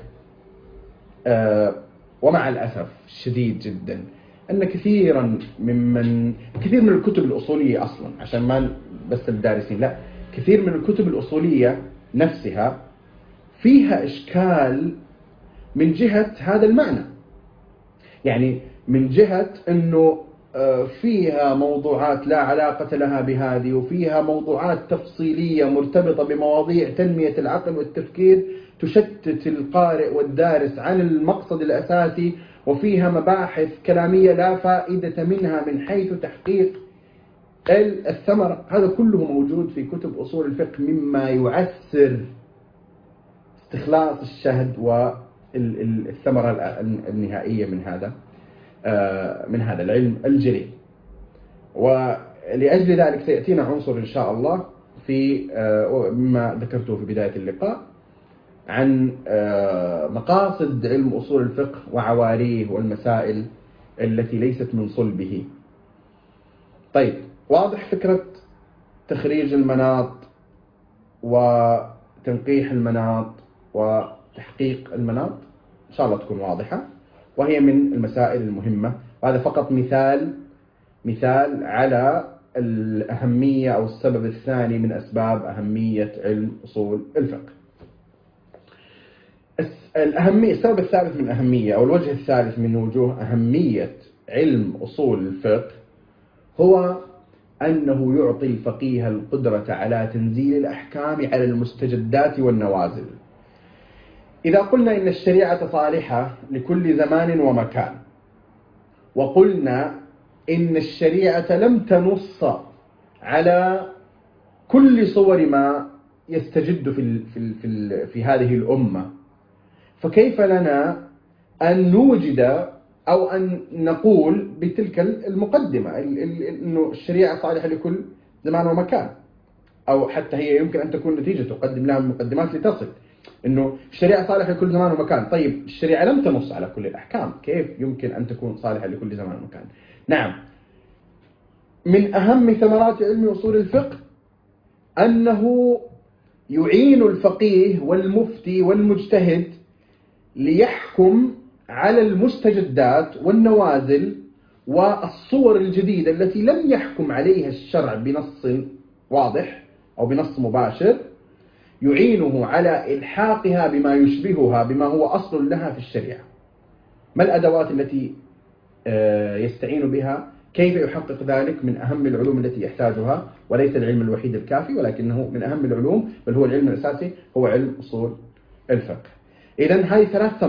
ومع الأسف الشديد جدا أن كثير من الكتب الأصولية أصلا، عشان ما بس الدارسين، لا، كثير من الكتب الأصولية نفسها فيها إشكال من جهة هذا المعنى. يعني من جهة أنه فيها موضوعات لا علاقة لها بهذه، وفيها موضوعات تفصيلية مرتبطة بمواضيع تنمية العقل والتفكير تشتت القارئ والدارس عن المقصد الأساسي، وفيها مباحث كلامية لا فائدة منها من حيث تحقيق الثمرة. هذا كله موجود في كتب أصول الفقه، مما يعسر استخلاص الشهد والثمرة النهائية من هذا العلم الجليل. ولأجل ذلك سيأتينا عنصر إن شاء الله في مما ذكرته في بداية اللقاء عن مقاصد علم أصول الفقه وعواريه والمسائل التي ليست من صلبه. طيب، واضح فكرة تخريج المناط وتنقيح المناط وتحقيق المناط؟ إن شاء الله تكون واضحة، وهي من المسائل المهمة. وهذا فقط مثال على الأهمية أو السبب الثاني من أسباب أهمية علم أصول الفقه. السبب الثالث من أهمية، أو الوجه الثالث من وجوه أهمية علم أصول الفقه، هو أنه يعطي الفقيه القدرة على تنزيل الأحكام على المستجدات والنوازل. إذا قلنا إن الشريعة صالحة لكل زمان ومكان، وقلنا إن الشريعة لم تنص على كل صور ما يستجد في هذه الأمة، فكيف لنا أن نوجد أو أن نقول بتلك المقدمة إنه الشريعة صالحة لكل زمان ومكان، أو حتى هي يمكن أن تكون نتيجة تقدم لها مقدمات لتصل. إنه الشريعة صالحة لكل زمان ومكان. طيب الشريعة لم تنص على كل الأحكام، كيف يمكن أن تكون صالحة لكل زمان ومكان؟ نعم، من أهم ثمرات علم أصول الفقه أنه يعين الفقيه والمفتي والمجتهد ليحكم على المستجدات والنوازل والصور الجديدة التي لم يحكم عليها الشرع بنص واضح أو بنص مباشر، يعينه على إلحاقها بما يشبهها، بما هو أصل لها في الشريعة. ما الأدوات التي يستعين بها؟ كيف يحقق ذلك؟ من أهم العلوم التي يحتاجها، وليس العلم الوحيد الكافي، ولكنه من أهم العلوم، بل هو العلم الأساسي، هو علم أصول الفقه. إذن هذه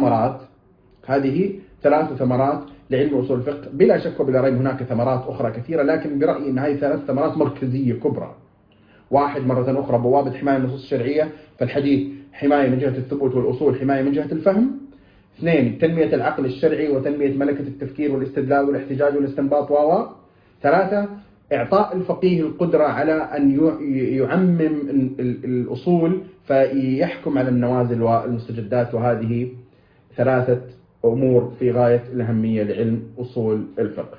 ثلاث ثمرات لعلم أصول الفقه. بلا شك وبلا ريب هناك ثمرات أخرى كثيرة، لكن برأيي أن هذه 3 ثمرات مركزية كبرى. 1، مرة أخرى بوابة حماية النصوص الشرعية، فالحديث حماية من جهة الثبوت، والأصول حماية من جهة الفهم. 2، تنمية العقل الشرعي وتنمية ملكة التفكير والاستدلال والاحتجاج والاستنباط 3، إعطاء الفقيه القدرة على أن يعمم الأصول فيحكم على النوازل والمستجدات. وهذه 3 أمور في غاية الأهمية لعلم أصول الفقه.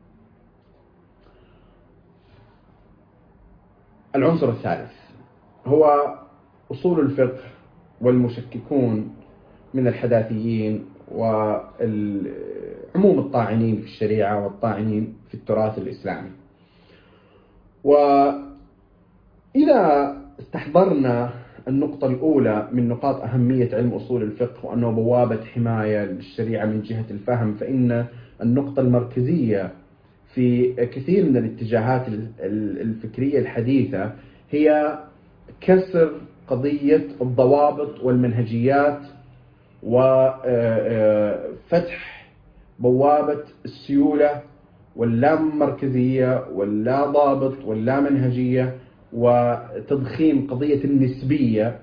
العنصر الثالث هو أصول الفقه والمشككون من الحداثيين وعموم الطاعنين في الشريعة والطاعنين في التراث الإسلامي. وإذا استحضرنا النقطة الأولى من نقاط أهمية علم أصول الفقه، وأنه بوابة حماية للشريعة من جهة الفهم، فإن النقطة المركزية في كثير من الاتجاهات الفكرية الحديثة هي كسر قضية الضوابط والمنهجيات، وفتح بوابة السيولة واللامركزية واللا ضابط واللا منهجية، وتضخيم قضية النسبية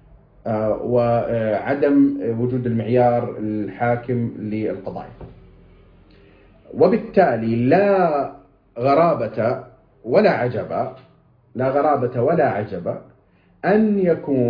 وعدم وجود المعيار الحاكم للقضايا. وبالتالي لا غرابة ولا عجب أن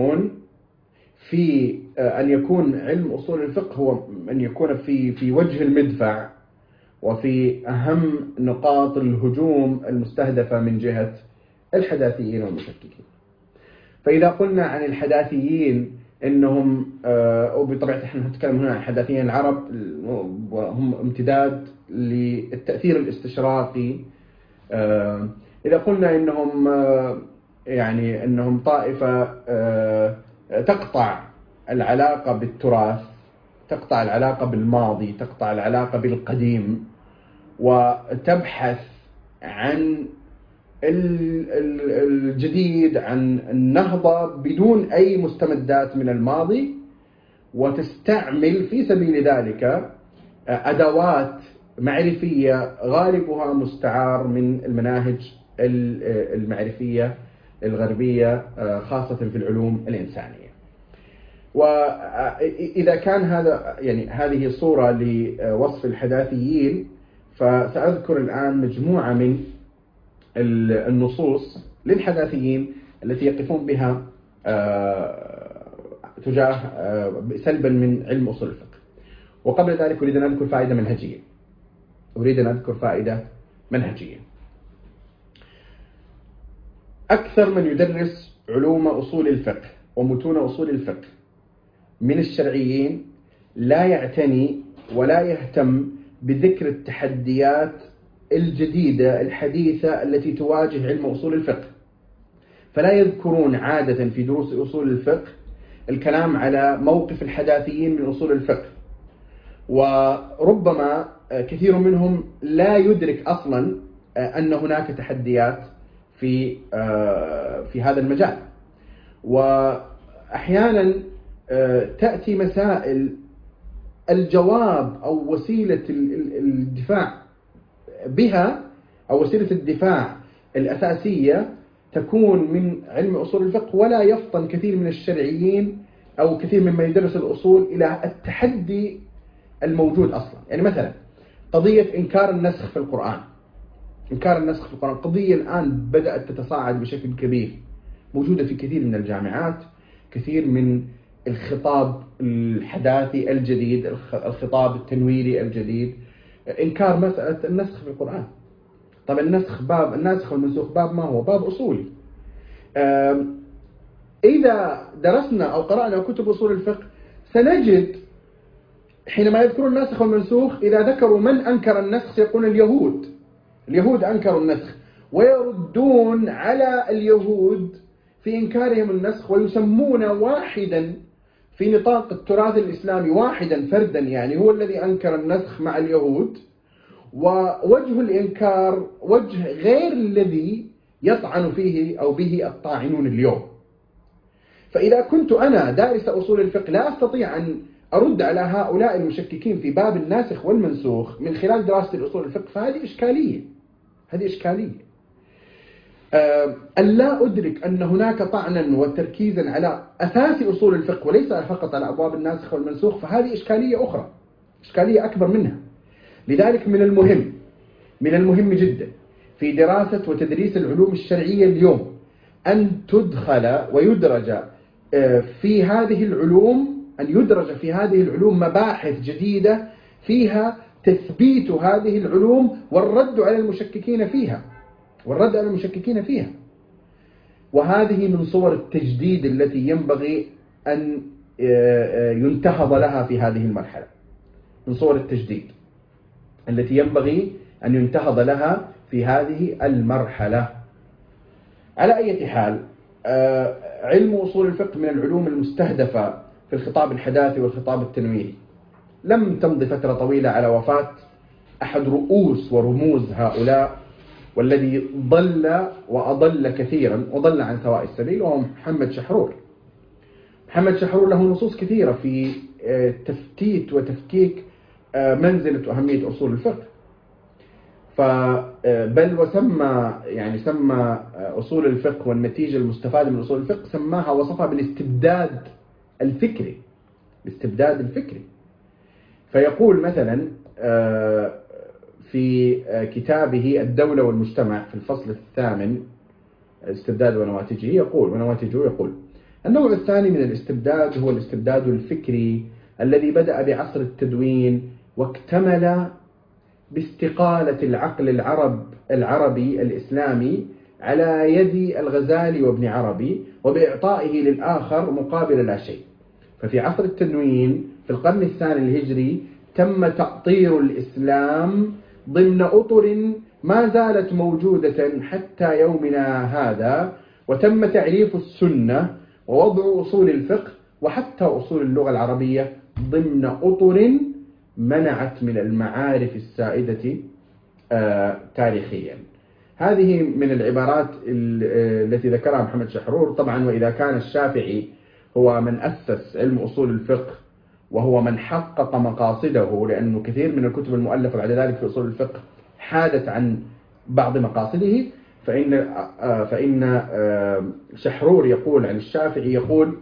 يكون علم أصول الفقه هو أن يكون في وجه المدفع وفي أهم نقاط الهجوم المستهدفة من جهة الحداثيين والمشككين. فإذا قلنا عن الحداثيين إنهم وبطبيعة احنا نتكلم هنا عن الحداثيين العرب، وهم امتداد للتأثير الاستشراقي. إذا قلنا إنهم إنهم طائفة تقطع العلاقة بالتراث، تقطع العلاقة بالماضي، تقطع العلاقة بالقديم، وتبحث عن الجديد، عن النهضة بدون أي مستمدات من الماضي، وتستعمل في سبيل ذلك أدوات معرفية غالبها مستعار من المناهج المعرفية الغربية، خاصة في العلوم الإنسانية. وإذا كان هذه صورة لوصف الحداثيين، فسأذكر الآن مجموعة من النصوص للحداثيين التي يقفون بها تجاه سلبا من علم أصول الفقه. وقبل ذلك أريد أن أذكر فائدة منهجية. أكثر من يدرس علوم أصول الفقه ومتون أصول الفقه من الشرعيين لا يعتني ولا يهتم بذكر التحديات الجديدة الحديثة التي تواجه علم أصول الفقه، فلا يذكرون عادة في دروس أصول الفقه الكلام على موقف الحداثيين من أصول الفقه، وربما كثير منهم لا يدرك أصلا أن هناك تحديات في هذا المجال. وأحيانا تأتي مسائل الجواب أو وسيلة الدفاع بها، أو وسيلة الدفاع الأساسية تكون من علم أصول الفقه، ولا يفطن كثير من الشرعيين أو كثير ممن يدرس الأصول إلى التحدي الموجود أصلا. يعني مثلا قضية إنكار النسخ في القرآن. قضية الآن بدأت تتصاعد بشكل كبير، موجودة في كثير من الجامعات، كثير من الخطاب الحداثي الجديد، الخطاب التنويري الجديد، إنكار مسألة النسخ في القرآن. طبعا الناسخ والمنسوخ باب ما هو باب أصولي. إذا درسنا أو قرأنا كتب أصول الفقه سنجد حينما يذكرون الناسخ والمنسوخ إذا ذكروا من أنكر النسخ سيقول اليهود أنكروا النسخ، ويردون على اليهود في إنكارهم النسخ، ويسمون واحدا في نطاق التراث الإسلامي واحدا فردا يعني هو الذي أنكر النسخ مع اليهود، ووجه الإنكار وجه غير الذي يطعن فيه أو به الطاعنون اليوم. فإذا كنت أنا دارس أصول الفقه لا أستطيع أن أرد على هؤلاء المشككين في باب الناسخ والمنسوخ من خلال دراسة الأصول الفقه، فهذه إشكالية. أن لا أدرك أن هناك طعنا وتركيزا على أساس أصول الفقه وليس فقط على أبواب الناسخ والمنسوخ، فهذه إشكالية أخرى، إشكالية أكبر منها. لذلك من المهم جدا في دراسة وتدريس العلوم الشرعية اليوم أن تدخل ويدرج في هذه العلوم مباحث جديدة فيها تثبيت هذه العلوم والرد على المشككين فيها. وهذه من صور التجديد التي ينبغي أن ينتهض لها في هذه المرحلة، من صور التجديد التي ينبغي أن ينتهض لها في هذه المرحلة. على أي حال، علم أصول الفقه من العلوم المستهدفة في الخطاب الحداثي والخطاب التنويري. لم تمض فترة طويلة على وفاة أحد رؤوس ورموز هؤلاء، والذي ضل وأضل كثيرا وضل عن سواء السبيل، وهو محمد شحرور. محمد شحرور له نصوص كثيرة في تفتيت وتفكيك منزلة وأهمية أصول الفقه، بل سمى أصول الفقه والنتيجة المستفادة من أصول الفقه سماها وصفها بالاستبداد الفكري. فيقول مثلا في كتابه الدولة والمجتمع في الفصل 8 الاستبداد ونواتجه يقول النوع الثاني من الاستبداد هو الاستبداد الفكري الذي بدأ بعصر التدوين واكتمل باستقالة العقل العربي الإسلامي على يد الغزالي وابن عربي وبإعطائه للآخر مقابل لا شيء. ففي عصر التدوين في القرن الثاني الهجري تم تأطير الإسلام ضمن أطر ما زالت موجودة حتى يومنا هذا، وتم تعريف السنة ووضع أصول الفقه وحتى أصول اللغة العربية ضمن أطر منعت من المعارف السائدة تاريخيا. هذه من العبارات التي ذكرها محمد شحرور. طبعا وإذا كان الشافعي هو من أسس علم أصول الفقه وهو من حقق مقاصده، لأنه كثير من الكتب المؤلفة بعد ذلك في أصول الفقه حادت عن بعض مقاصده، فإن شحرور يقول عن الشافعي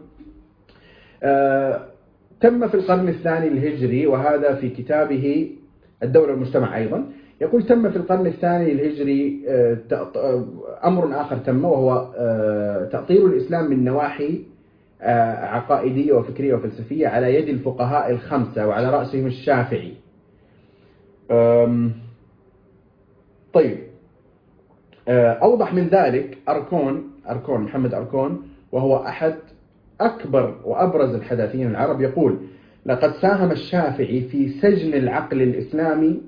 تم في القرن الثاني الهجري، وهذا في كتابه الدولة والمجتمع أيضا، يقول تم في القرن الثاني الهجري أمر آخر تم، وهو تأطير الإسلام من نواحي عقائدية وفكرية وفلسفية على يد الفقهاء الخمسة وعلى رأسهم الشافعي. طيب، أوضح من ذلك محمد أركون، وهو أحد أكبر وأبرز الحداثيين العرب، يقول لقد ساهم الشافعي في سجن العقل الإسلامي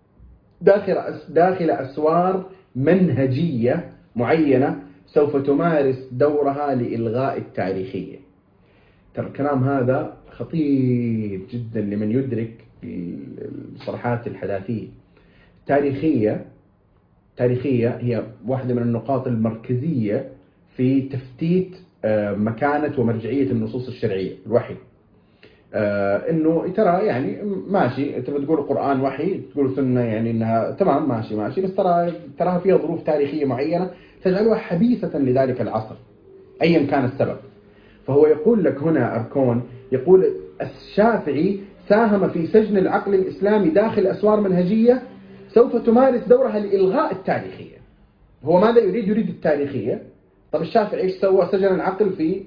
داخل أسوار منهجية معينة سوف تمارس دورها لإلغاء التاريخية. ترى الكلام هذا خطير جدا لمن يدرك الصراحات الحداثية. تاريخية هي واحدة من النقاط المركزية في تفتيت مكانة ومرجعية النصوص الشرعية، الوحي. انه ترى يعني ماشي، تبى تقول القرآن وحي، تقول سنة، يعني انها تمام ماشي، بس تراها فيها ظروف تاريخية معينة تجعلها حبيسة لذلك العصر ايا كان السبب. فهو يقول لك هنا أركون، يقول الشافعي ساهم في سجن العقل الإسلامي داخل أسوار منهجية سوف تمارس دورها لإلغاء التاريخية. هو ماذا يريد التاريخية. طب الشافعي ايش سوى؟ سجن العقل في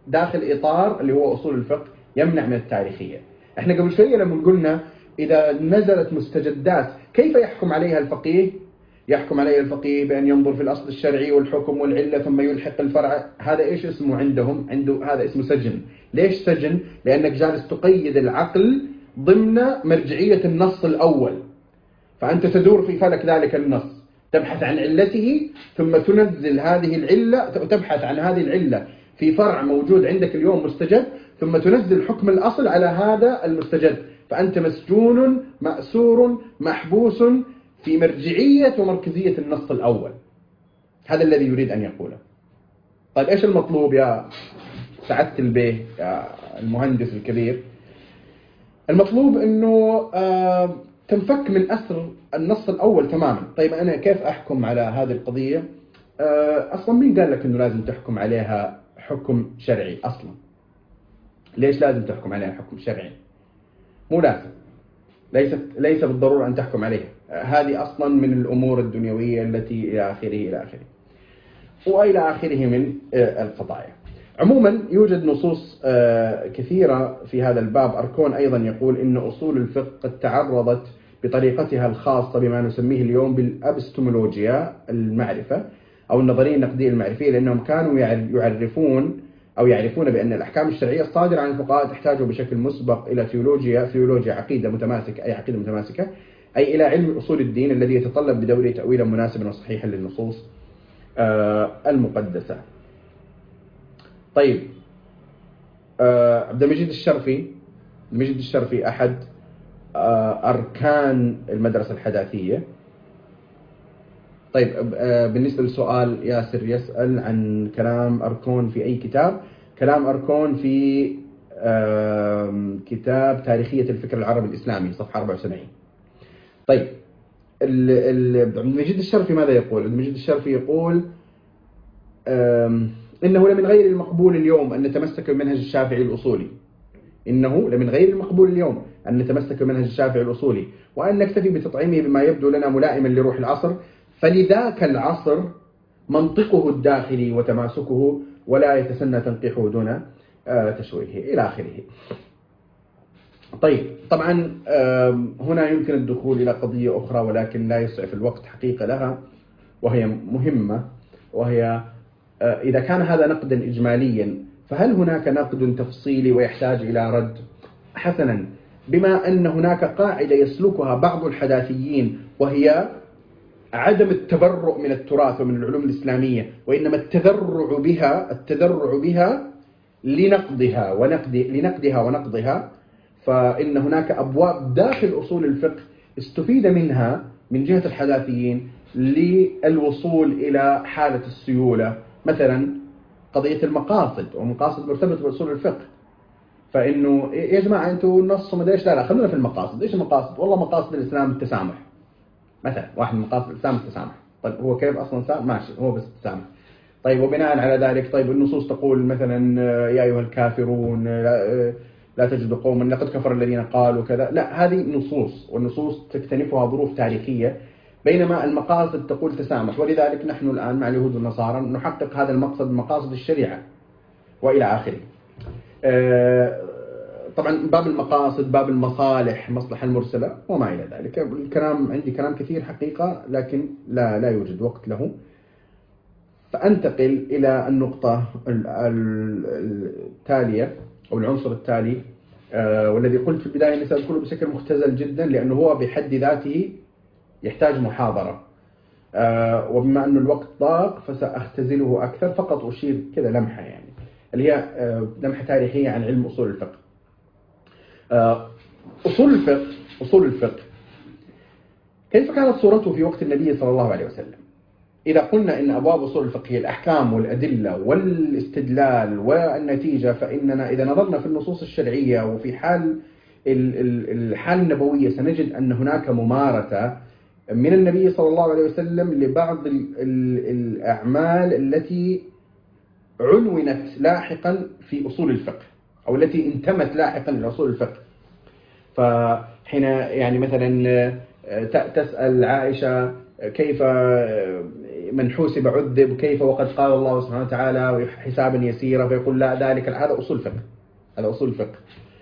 داخل إطار اللي هو أصول الفقه يمنع من التاريخية. احنا قبل شوية لما قلنا إذا نزلت مستجدات كيف يحكم عليها الفقيه؟ يحكم عليها الفقيه بأن ينظر في الأصل الشرعي والحكم والعلة ثم يلحق الفرع. هذا إيش اسمه عندهم؟ هذا اسمه سجن. ليش سجن؟ لأنك جالس تقيد العقل ضمن مرجعية النص الأول، فأنت تدور في فلك ذلك النص، تبحث عن علته ثم تنزل هذه العلة، تبحث عن هذه العلة في فرع موجود عندك اليوم مستجد، ثم تنزل حكم الأصل على هذا المستجد، فأنت مسجون مأسور محبوس في مرجعية ومركزية النص الأول. هذا الذي يريد أن يقوله. طيب إيش المطلوب يا سعادة البيه يا المهندس الكبير؟ المطلوب أنه تنفك من أسر النص الأول تماما. طيب أنا كيف أحكم على هذه القضية؟ أصلا مين قال لك أنه لازم تحكم عليها حكم شرعي أصلا؟ ليش لازم تحكم عليها حكم شرعي؟ مو لازم، ليس بالضرورة أن تحكم عليها. هذه أصلا من الأمور الدنيوية التي إلى آخره وإلى آخره من القضايا. عموما يوجد نصوص كثيرة في هذا الباب. أركون أيضا يقول إن أصول الفقه قد تعرضت بطريقتها الخاصة بما نسميه اليوم بالأبستمولوجيا، المعرفة أو النظرية النقدية المعرفية، لأنهم كانوا يعرفون بأن الأحكام الشرعية الصادرة عن الفقهاء تحتاج بشكل مسبق إلى ثيولوجيا عقيدة متماسكة، أي إلى علم أصول الدين الذي يتطلب بدوره تأويلا مناسبا وصحيحا للنصوص المقدسة. طيب عبد المجيد الشرفي أحد أركان المدرسة الحداثية. طيب بالنسبة للسؤال ياسر يسأل عن كلام أركون في أي كتاب. كلام أركون في كتاب تاريخية الفكر العربي الإسلامي صفحة 74. طيب عبد المجيد الشرفي ماذا يقول؟ عبد المجيد الشرفي يقول إنه لمن غير المقبول اليوم أن نتمسك بمنهج الشافعي الأصولي. إنه لمن غير المقبول اليوم أن نتمسك بمنهج الشافعي الأصولي وأن نكتفي بتطعيمه بما يبدو لنا ملائما لروح العصر، فلذاك العصر منطقه الداخلي وتماسكه ولا يتسنى تنقيحه دون تشويهه إلى آخره. طيب طبعا هنا يمكن الدخول إلى قضية أخرى ولكن لا يسعف الوقت حقيقة لها، وهي مهمة، وهي إذا كان هذا نقدا إجماليا فهل هناك نقد تفصيلي ويحتاج إلى رد؟ حسنا، بما أن هناك قاعدة يسلكها بعض الحداثيين وهي عدم التبرؤ من التراث ومن العلوم الإسلامية، وإنما التذرع بها لنقدها ونقضها، فإن هناك أبواب داخل أصول الفقه استفيد منها من جهة الحداثيين للوصول إلى حالة السيولة. مثلا قضية المقاصد ومقاصد مرتبطة بأصول الفقه، فإنه يا جماعة أنتوا النص ما ايش، لا خلونا في المقاصد. إيش المقاصد؟ والله مقاصد الإسلام التسامح مثلا، واحد من مقاصد الإسلام التسامح. طيب هو كيف أصلا ماشي، هو بس التسامح. طيب وبناء على ذلك طيب النصوص تقول مثلا يا أيها الكافرون لا تجد قوما لقد كفر الذين قالوا كذا. لا، هذه نصوص، والنصوص تكتنفها ظروف تاريخية، بينما المقاصد تقول تسامح. ولذلك نحن الآن مع اليهود والنصارى نحقق هذا المقصد مقاصد الشريعة وإلى آخره. طبعا باب المقاصد، باب المصالح، مصلحة المرسلة وما إلى ذلك. الكلام عندي كلام كثير حقيقة، لكن لا يوجد وقت له. فأنتقل إلى النقطة التالية أو العنصر التالي، والذي قلت في البداية أني سأذكره بشكل مختزل جدا لأنه هو بحد ذاته يحتاج محاضرة، وبما أن الوقت ضاق فسأختزله أكثر. فقط أشير كذا لمحة يعني، اللي هي لمحة تاريخية عن علم أصول الفقه. أصول الفقه كيف كانت صورته في وقت النبي صلى الله عليه وسلم؟ إذا قلنا إن أبواب أصول الفقه هي الأحكام والأدلة والاستدلال والنتيجة، فإننا إذا نظرنا في النصوص الشرعية وفي حال الحال النبوية سنجد أن هناك ممارسة من النبي صلى الله عليه وسلم لبعض الأعمال التي عنونت لاحقا في أصول الفقه أو التي انتمت لاحقا إلى أصول الفقه. فحين يعني مثلا تسأل عائشة كيف من حوسب عذب، كيف وقد قال الله سبحانه وتعالى حسابا يسيرا، فيقول لا ذلك، هذا أصول فقه، هذا أصول فقه.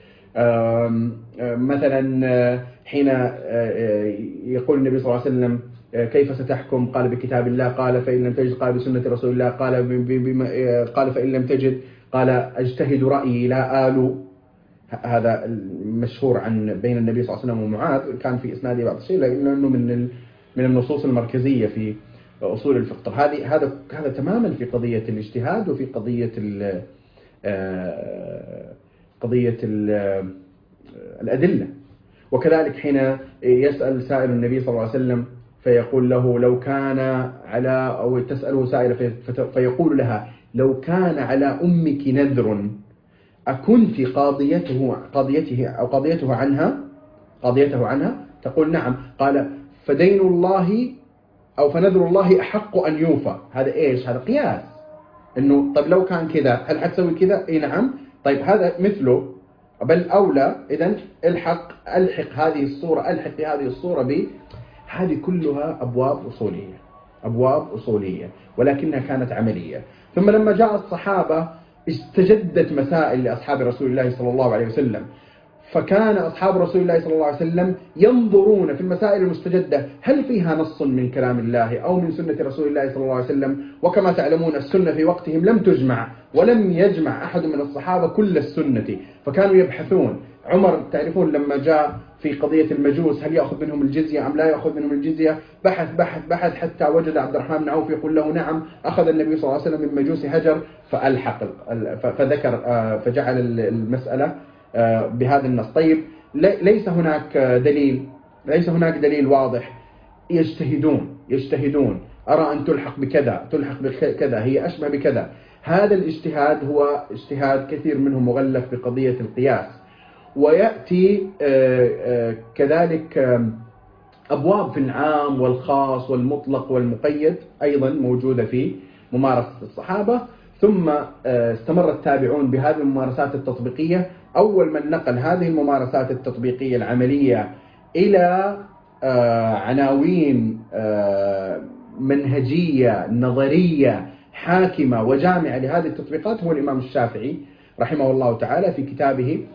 مثلا حين يقول النبي صلى الله عليه وسلم كيف ستحكم؟ قال بكتاب الله، قال فإن لم تجد، قال بسنة رسول الله، قال فإن لم تجد قال أجتهد رأيي لا آل. هذا المشهور عن بين النبي صلى الله عليه وسلم ومعاذ، كان في إسناده بعض الشيء لأنه من النصوص المركزية في أصول الفقه. طب هذا تماما في قضية الاجتهاد وفي قضية الأدلة. وكذلك حين يسأل سائل النبي صلى الله عليه وسلم فيقول له لو كان على، أو تسأله سائل فيقول لها لو كان على أمك نذر أكنت قاضيته عنها؟ تقول نعم. قال فدين الله أو فنذر الله أحق أن يوفى. هذا إيش؟ هذا قياس، إنه طيب لو كان كذا هل حتسوي كذا؟ إيه نعم. طيب هذا مثله، بل أولى. إذن ألحق هذه الصورة هذه كلها أبواب أصولية ولكنها كانت عملية. ثم لما جاء الصحابة استجدت مسائل لأصحاب رسول الله صلى الله عليه وسلم، فكان أصحاب رسول الله صلى الله عليه وسلم ينظرون في المسائل المستجدة هل فيها نص من كلام الله أو من سنة رسول الله صلى الله عليه وسلم. وكما تعلمون السنة في وقتهم لم تجمع، ولم يجمع أحد من الصحابة كل السنة، فكانوا يبحثون. عمر تعرفون لما جاء في قضية المجوس هل يأخذ منهم الجزية أم لا يأخذ منهم الجزية، بحث حتى وجد عبد الرحمن بن عوف يقول له نعم أخذ النبي صلى الله عليه وسلم من مجوس هجر، فذكر فجعل المسألة بهذا النص. طيب ليس هناك دليل واضح، يجتهدون أرى أن تلحق بكذا هي أشبه بكذا. هذا الاجتهاد هو اجتهاد كثير منه مغلف بقضية القياس. ويأتي كذلك أبواب في العام والخاص والمطلق والمقيد أيضا موجودة في ممارسة الصحابة. ثم استمر التابعون بهذه الممارسات التطبيقية. أول من نقل هذه الممارسات التطبيقية العملية إلى عناوين منهجية نظرية حاكمة وجامعة لهذه التطبيقات هو الإمام الشافعي رحمه الله تعالى في كتابه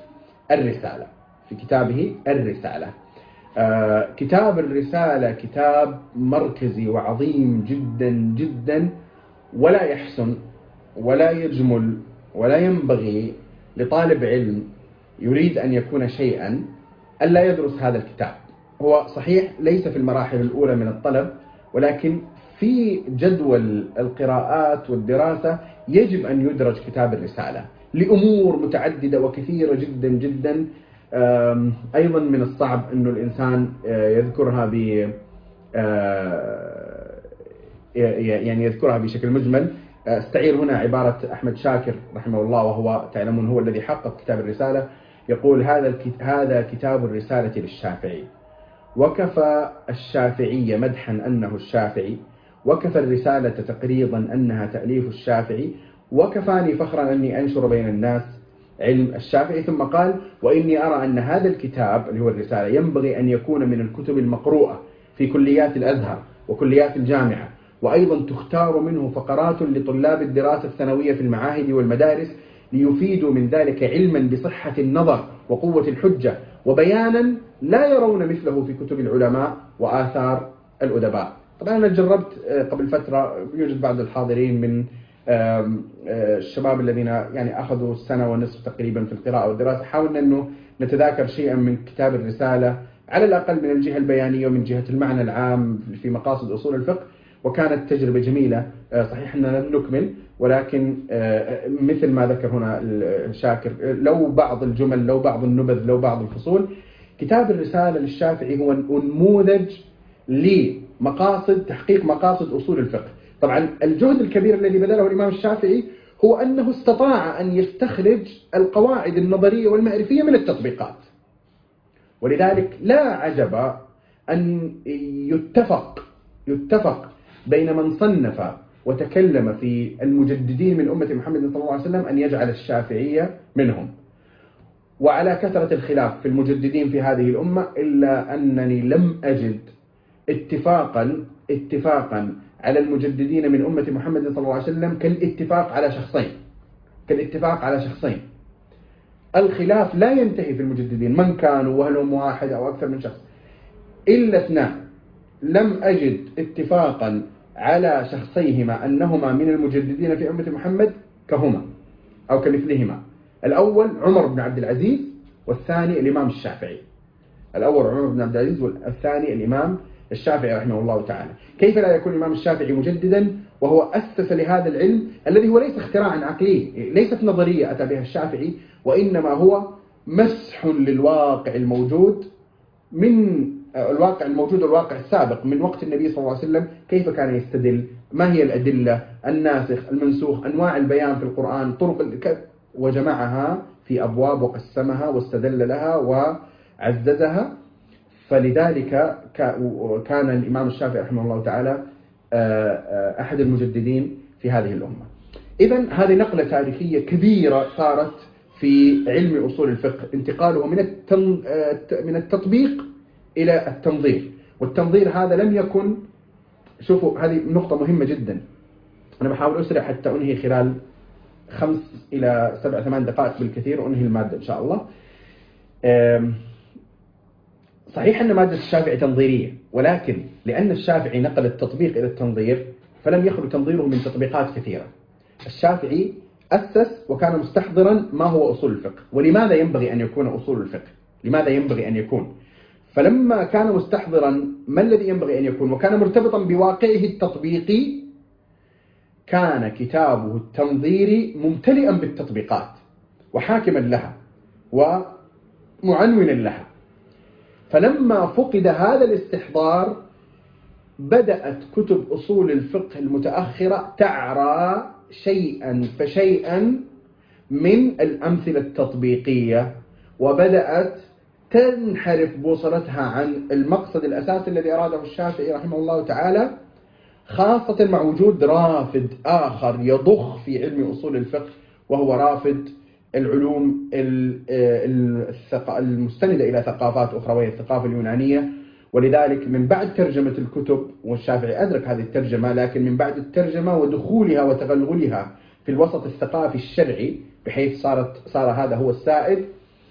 الرسالة. كتاب الرسالة كتاب مركزي وعظيم جدا جدا، ولا يحسن ولا يجمل ولا ينبغي لطالب علم يريد أن يكون شيئا ألا يدرس هذا الكتاب. هو صحيح ليس في المراحل الأولى من الطلب، ولكن في جدول القراءات والدراسة يجب أن يدرج كتاب الرسالة لأمور متعددة وكثيرة جدا جدا. أيضا من الصعب أنه الإنسان يذكرها يذكرها بشكل مجمل. استعير هنا عبارة أحمد شاكر رحمه الله، وهو تعلمون هو الذي حقق كتاب الرسالة. يقول هذا كتاب الرسالة للشافعي، وكفى الشافعي مدحا أنه الشافعي، وكفى الرسالة تقريضا أنها تأليف الشافعي، وكفاني فخرا أني أنشر بين الناس علم الشافعي. ثم قال وإني أرى أن هذا الكتاب اللي هو الرسالة ينبغي أن يكون من الكتب المقروءة في كليات الأزهر وكليات الجامعة، وأيضا تختار منه فقرات لطلاب الدراسة الثانوية في المعاهد والمدارس ليفيدوا من ذلك علما بصحة النظر وقوة الحجة وبيانا لا يرون مثله في كتب العلماء وآثار الأدباء. طبعا أنا جربت قبل فترة، يوجد بعض الحاضرين من الشباب الذين يعني أخذوا سنة ونصف تقريبا في القراءة والدراسة، حاولنا أنه نتذاكر شيئا من كتاب الرسالة على الأقل من الجهة البيانية ومن جهة المعنى العام في مقاصد أصول الفقه، وكانت تجربة جميلة. صحيح أننا لم نكمل، ولكن مثل ما ذكر هنا الشاكر لو بعض الجمل، لو بعض النبذ، لو بعض الفصول. كتاب الرسالة للشافعي هو نموذج تحقيق مقاصد أصول الفقه. طبعا الجهد الكبير الذي بذله الإمام الشافعي هو أنه استطاع أن يستخرج القواعد النظرية والمعرفية من التطبيقات، ولذلك لا عجب أن يتفق بين من صنف وتكلم في المجددين من أمة محمد صلى الله عليه وسلم أن يجعل الشافعية منهم. وعلى كثرة الخلاف في المجددين في هذه الأمة، إلا أنني لم أجد اتفاقا على المجددين من أمة محمد صلى الله عليه وسلم كالاتفاق على شخصين. الخلاف لا ينتهي في المجددين من كانوا وهل هم واحد أو أكثر من شخص، إلا اثنان لم أجد اتفاقا على شخصيهما أنهما من المجددين في أمة محمد كهما أو كمثلهما. الأول عمر بن عبد العزيز والثاني الإمام الشافعي. الأول عمر بن عبد العزيز والثاني الإمام الشافعي رحمه الله تعالى. كيف لا يكون الإمام الشافعي مجددا وهو أسس لهذا العلم الذي هو ليس اختراعا عقلي، ليست نظرية أتى بها الشافعي، وإنما هو مسح للواقع الموجود من الواقع السابق من وقت النبي صلى الله عليه وسلم. كيف كان يستدل، ما هي الأدلة، الناسخ المنسوخ، أنواع البيان في القرآن، طرق وجمعها في أبواب وقسمها واستدل لها وعززها. فلذلك كان الإمام الشافعي رحمه الله تعالى أحد المجددين في هذه الأمة. إذن هذه نقلة تاريخية كبيرة صارت في علم أصول الفقه، انتقاله من التطبيق إلى التنظير. والتنظير هذا لم يكن، شوفوا هذه نقطة مهمة جدا، أنا بحاول أسرع حتى أنهي خلال 5 إلى 7 8 دقائق بالكثير وأنهي المادة إن شاء الله. صحيح أن مادة الشافعي تنظيرية، ولكن لأن الشافعي نقل التطبيق إلى التنظير فلم يخلو تنظيره من تطبيقات كثيرة. الشافعي أسس وكان مستحضرا ما هو أصول الفقه، ولماذا ينبغي أن يكون أصول الفقه، لماذا ينبغي أن يكون. فلما كان مستحضرا ما الذي ينبغي أن يكون وكان مرتبطا بواقعه التطبيقي، كان كتابه التنظيري ممتلئا بالتطبيقات وحاكما لها ومعنونا لها. فلما فقد هذا الاستحضار بدأت كتب أصول الفقه المتأخرة تعرى شيئا فشيئا من الأمثلة التطبيقية، وبدأت تنحرف بوصلتها عن المقصد الأساسي الذي أراده الشافعي رحمه الله تعالى، خاصة مع وجود رافد آخر يضخ في علم أصول الفقه، وهو رافد العلوم المستندة إلى ثقافات أخرى وهي الثقافة اليونانية. ولذلك من بعد ترجمة الكتب، والشافعي أدرك هذه الترجمة، لكن من بعد الترجمة ودخولها وتغلغلها في الوسط الثقافي الشرعي بحيث صار هذا هو السائد،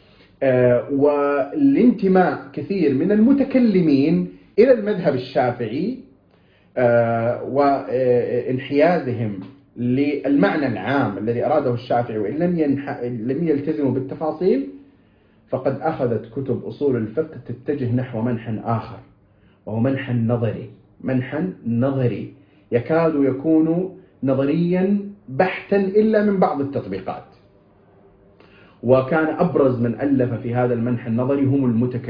والانتماء كثير من المتكلمين إلى المذهب الشافعي وانحيازهم للمعنى العام الذي أراده الشافعي وإن لم يلتزموا بالتفاصيل، فقد أخذت كتب أصول الفقه تتجه نحو منحى آخر، وهو منحى نظري يكاد يكون نظريا بحتا إلا من بعض التطبيقات. وكان أبرز من ألف في هذا المنحى النظري هم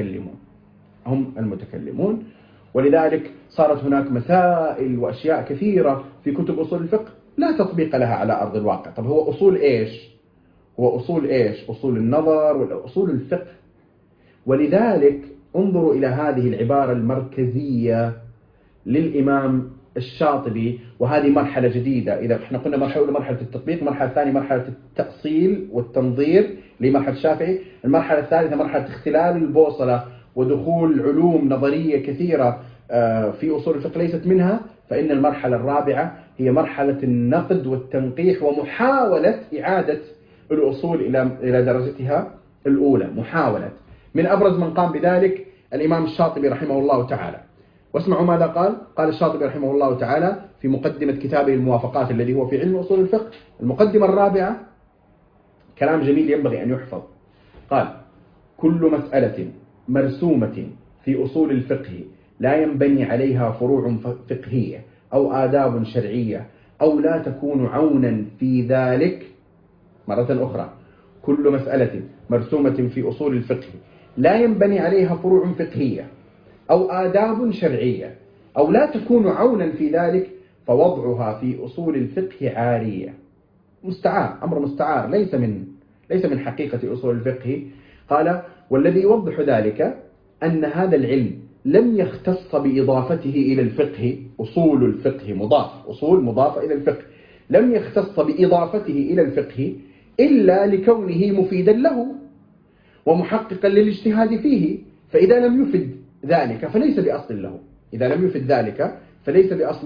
المتكلمون. ولذلك صارت هناك مسائل وأشياء كثيرة في كتب أصول الفقه لا تطبيق لها على أرض الواقع. طب هو أصول إيش؟ أصول النظر وأصول الفقه. ولذلك انظروا إلى هذه العبارة المركزية للإمام الشاطبي، وهذه مرحلة جديدة. إذا احنا قلنا مرحلة أولى مرحلة التطبيق، مرحلة ثانية مرحلة التأصيل والتنظير لمرحلة الشافعي، المرحلة الثالثة مرحلة اختلال البوصلة ودخول علوم نظرية كثيرة في أصول الفقه ليست منها. فإن المرحلة الرابعة هي مرحلة النقد والتنقيح ومحاولة إعادة الأصول إلى درجتها الأولى، محاولة. من أبرز من قام بذلك الإمام الشاطبي رحمه الله تعالى. واسمعوا ماذا قال الشاطبي رحمه الله تعالى في مقدمة كتابه الموافقات الذي هو في علم أصول الفقه، المقدمة الرابعة، كلام جميل ينبغي أن يحفظ. قال: كل مسألة مرسومة في أصول الفقه لا ينبني عليها فروع فقهية أو آداب شرعية أو لا تكون عونا في ذلك. مرة أخرى: كل مسألة مرسومة في أصول الفقه لا ينبني عليها فروع فقهية أو آداب شرعية أو لا تكون عونا في ذلك فوضعها في أصول الفقه عارية. مستعار، أمر مستعار، ليس من حقيقة أصول الفقه. قال: والذي يوضح ذلك أن هذا العلم لم يختص بإضافته إلى الفقه، أصول الفقه مضاف، أصول مضافة إلى الفقه، لم يختص بإضافته إلى الفقه إلا لكونه مفيدا له ومحققا للاجتهاد فيه، فإذا لم يفد ذلك فليس بأصل له. إذا لم يفد ذلك فليس بأصل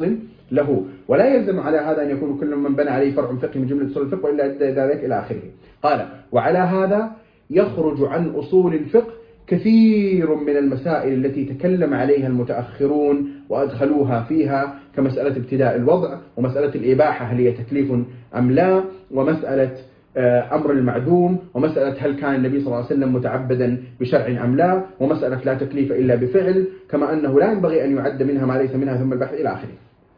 له، ولا يلزم على هذا أن يكون كل من بنى عليه فرع فقهي من جملة أصول الفقه وإلا أدى ذلك إلى آخره. قال: وعلى هذا يخرج عن أصول الفقه كثير من المسائل التي تكلم عليها المتأخرون وأدخلوها فيها، كمسألة ابتداء الوضع، ومسألة الإباحة هل هي تكليف أم لا، ومسألة أمر المعدوم، ومسألة هل كان النبي صلى الله عليه وسلم متعبدا بشرع أم لا، ومسألة لا تكليف إلا بفعل، كما أنه لا ينبغي أن يعد منها ما ليس منها ثم البحث إلى آخره.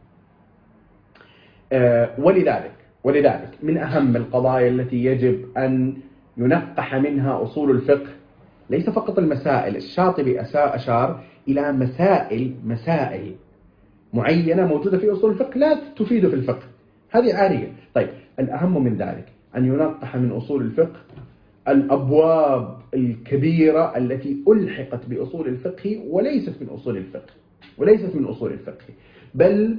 ولذلك من أهم القضايا التي يجب أن ينقح منها أصول الفقه ليس فقط المسائل. الشاطبي أشار إلى مسائل معينة موجودة في أصول الفقه لا تفيد في الفقه، هذه عارية. طيب، الأهم من ذلك أن ينقح من أصول الفقه الأبواب الكبيرة التي ألحقت بأصول الفقه وليست من أصول الفقه، بل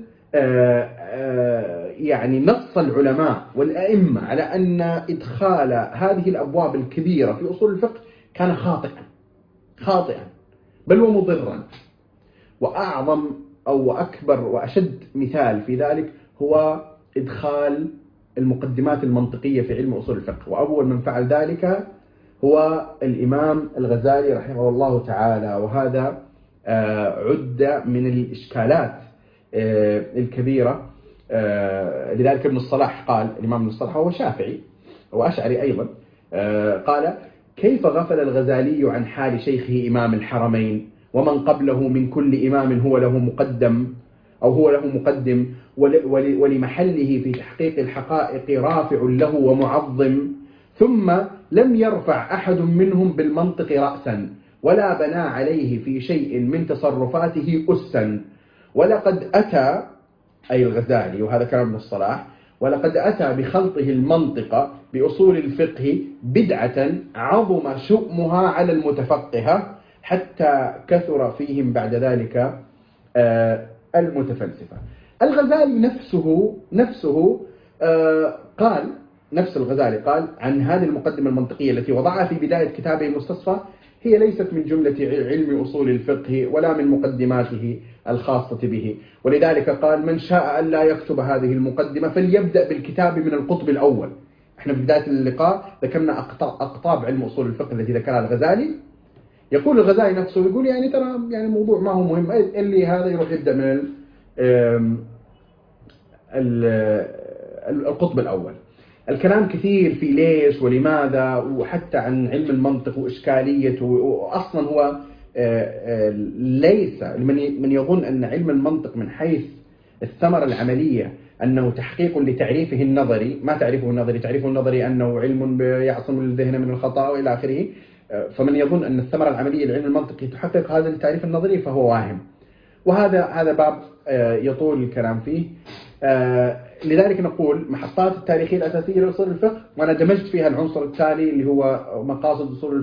يعني نص العلماء والأئمة على أن إدخال هذه الأبواب الكبيرة في أصول الفقه كان خاطئا بل ومضرا. وأعظم أو أكبر وأشد مثال في ذلك هو إدخال المقدمات المنطقية في علم أصول الفقه، وأول من فعل ذلك هو الإمام الغزالي رحمه الله تعالى، وهذا عد من الإشكالات الكبيرة. لذلك ابن الصلاح قال، الإمام ابن الصلاح هو شافعي وأشعري أيضا، قال: كيف غفل الغزالي عن حال شيخه إمام الحرمين ومن قبله من كل إمام هو له مقدم ولمحله في تحقيق الحقائق رافع له ومعظم، ثم لم يرفع أحد منهم بالمنطق رأسا ولا بنى عليه في شيء من تصرفاته أسا، ولقد أتى، أي الغزالي وهذا كلام ابن الصلاح، ولقد أتى بخلطه المنطق بأصول الفقه بدعة عظم شؤمها على المتفقهة حتى كثر فيهم بعد ذلك المتفلسفة. الغزالي نفسه قال، نفس الغزالي قال عن هذه المقدمة المنطقية التي وضعها في بداية كتابه المستصفى: هي ليست من جملة علم أصول الفقه ولا من مقدماته الخاصة به. ولذلك قال: من شاء أن لا يكتب هذه المقدمة فليبدأ بالكتاب من القطب الأول. احنا في بداية اللقاء ذكرنا أقطاب علم أصول الفقه التي ذكرها الغزالي. يقول الغزالي نفسه، يقول يعني ترى يعني الموضوع ما هو مهم، اللي هذا يروح يبدأ من القطب الأول. الكلام كثير في ليش ولماذا، وحتى عن علم المنطق وإشكاليته، وأصلا هو ليس من يظن أن علم المنطق من حيث الثمرة العملية أنه تحقيق لتعريفه النظري، ما تعريفه النظري، تعريفه النظري أنه علم يعصم الذهن من الخطأ وإلى آخره. فمن يظن أن الثمرة العملية للعلم المنطقي تحقق هذا التعريف النظري فهو واهم، وهذا باب يطول الكلام فيه. لذلك نقول محطات التاريخية الأساسية لأصول الفقه، وأنا دمجت فيها العنصر التالي اللي هو مقاصد أصول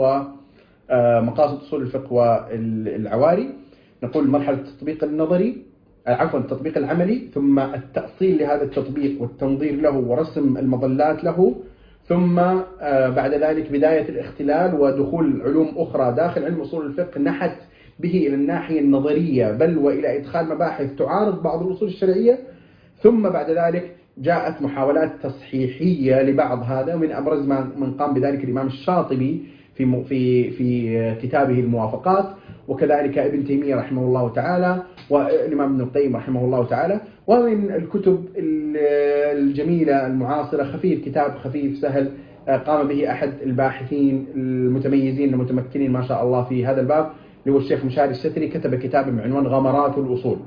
الفقه والعواري. نقول مرحلة التطبيق النظري، التطبيق العملي، ثم التأصيل لهذا التطبيق والتنظير له ورسم المظلات له، ثم بعد ذلك بداية الاختلال ودخول علوم أخرى داخل علم أصول الفقه نحت به إلى الناحية النظرية، بل وإلى إدخال مباحث تعارض بعض الأصول الشرعية. ثم بعد ذلك جاءت محاولات تصحيحية لبعض هذا، ومن أبرز من قام بذلك الإمام الشاطبي في كتابه الموافقات، وكذلك ابن تيمية رحمه الله تعالى، والإمام ابن القيم رحمه الله تعالى. ومن الكتب الجميلة المعاصرة كتاب خفيف سهل قام به أحد الباحثين المتميزين المتمكنين ما شاء الله في هذا الباب، اللي هو الشيخ مشاري الشتري، كتب كتاب بعنوان غمرات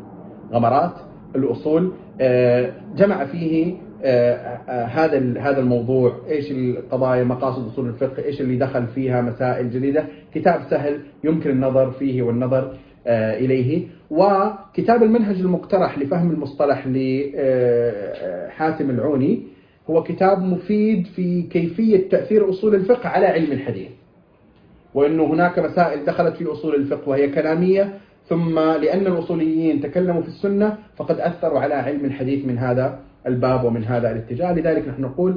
الأصول، جمع فيه هذا الموضوع، ايش القضايا، مقاصد أصول الفقه، ايش اللي دخل فيها، مسائل جديدة. كتاب سهل يمكن النظر فيه والنظر إليه. وكتاب المنهج المقترح لفهم المصطلح لحاتم العوني هو كتاب مفيد في كيفية تأثير أصول الفقه على علم الحديث، وأنه هناك مسائل دخلت في أصول الفقه وهي كلامية، ثم لأن الأصوليين تكلموا في السنة فقد أثروا على علم الحديث من هذا الباب ومن هذا الاتجاه. لذلك نحن نقول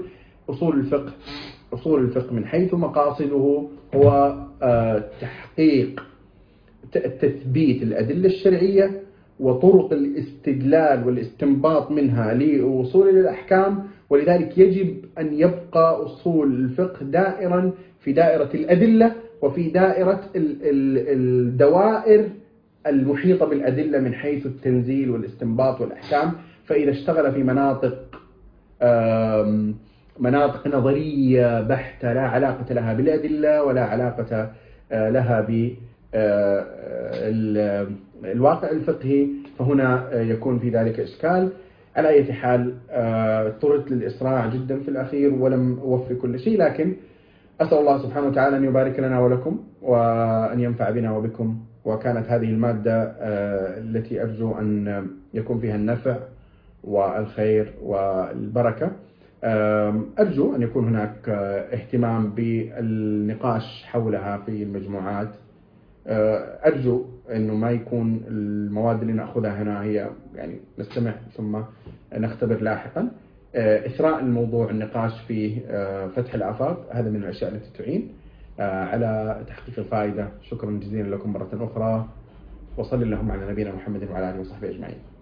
أصول الفقه من حيث مقاصده هو تحقيق تثبيت الأدلة الشرعية وطرق الاستدلال والاستنباط منها للوصول إلى الأحكام، ولذلك يجب أن يبقى أصول الفقه دائرا في دائرة الأدلة وفي دائرة الدوائر المحيطة بالأدلة من حيث التنزيل والاستنباط والأحكام. فإذا اشتغل في مناطق نظرية بحتة لا علاقة لها بالأدلة ولا علاقة لها بالواقع الفقهي، فهنا يكون في ذلك إشكال. على أي حال اضطررت للإسراع جدا في الأخير ولم أوفي كل شيء، لكن أسأل الله سبحانه وتعالى أن يبارك لنا ولكم وأن ينفع بنا وبكم. وكانت هذه المادة التي أرجو أن يكون فيها النفع والخير والبركة. أرجو أن يكون هناك اهتمام بالنقاش حولها في المجموعات. أرجو أنه ما يكون المواد اللي نأخذها هنا هي يعني نستمع ثم نختبر لاحقا. إثراء الموضوع، النقاش فيه، فتح الآفاق، هذا من الأشياء التي تعين على تحقيق الفائدة. شكرا جزيلا لكم مرة أخرى، وصلي اللهم على نبينا محمد وعلى آله وصحبه أجمعين.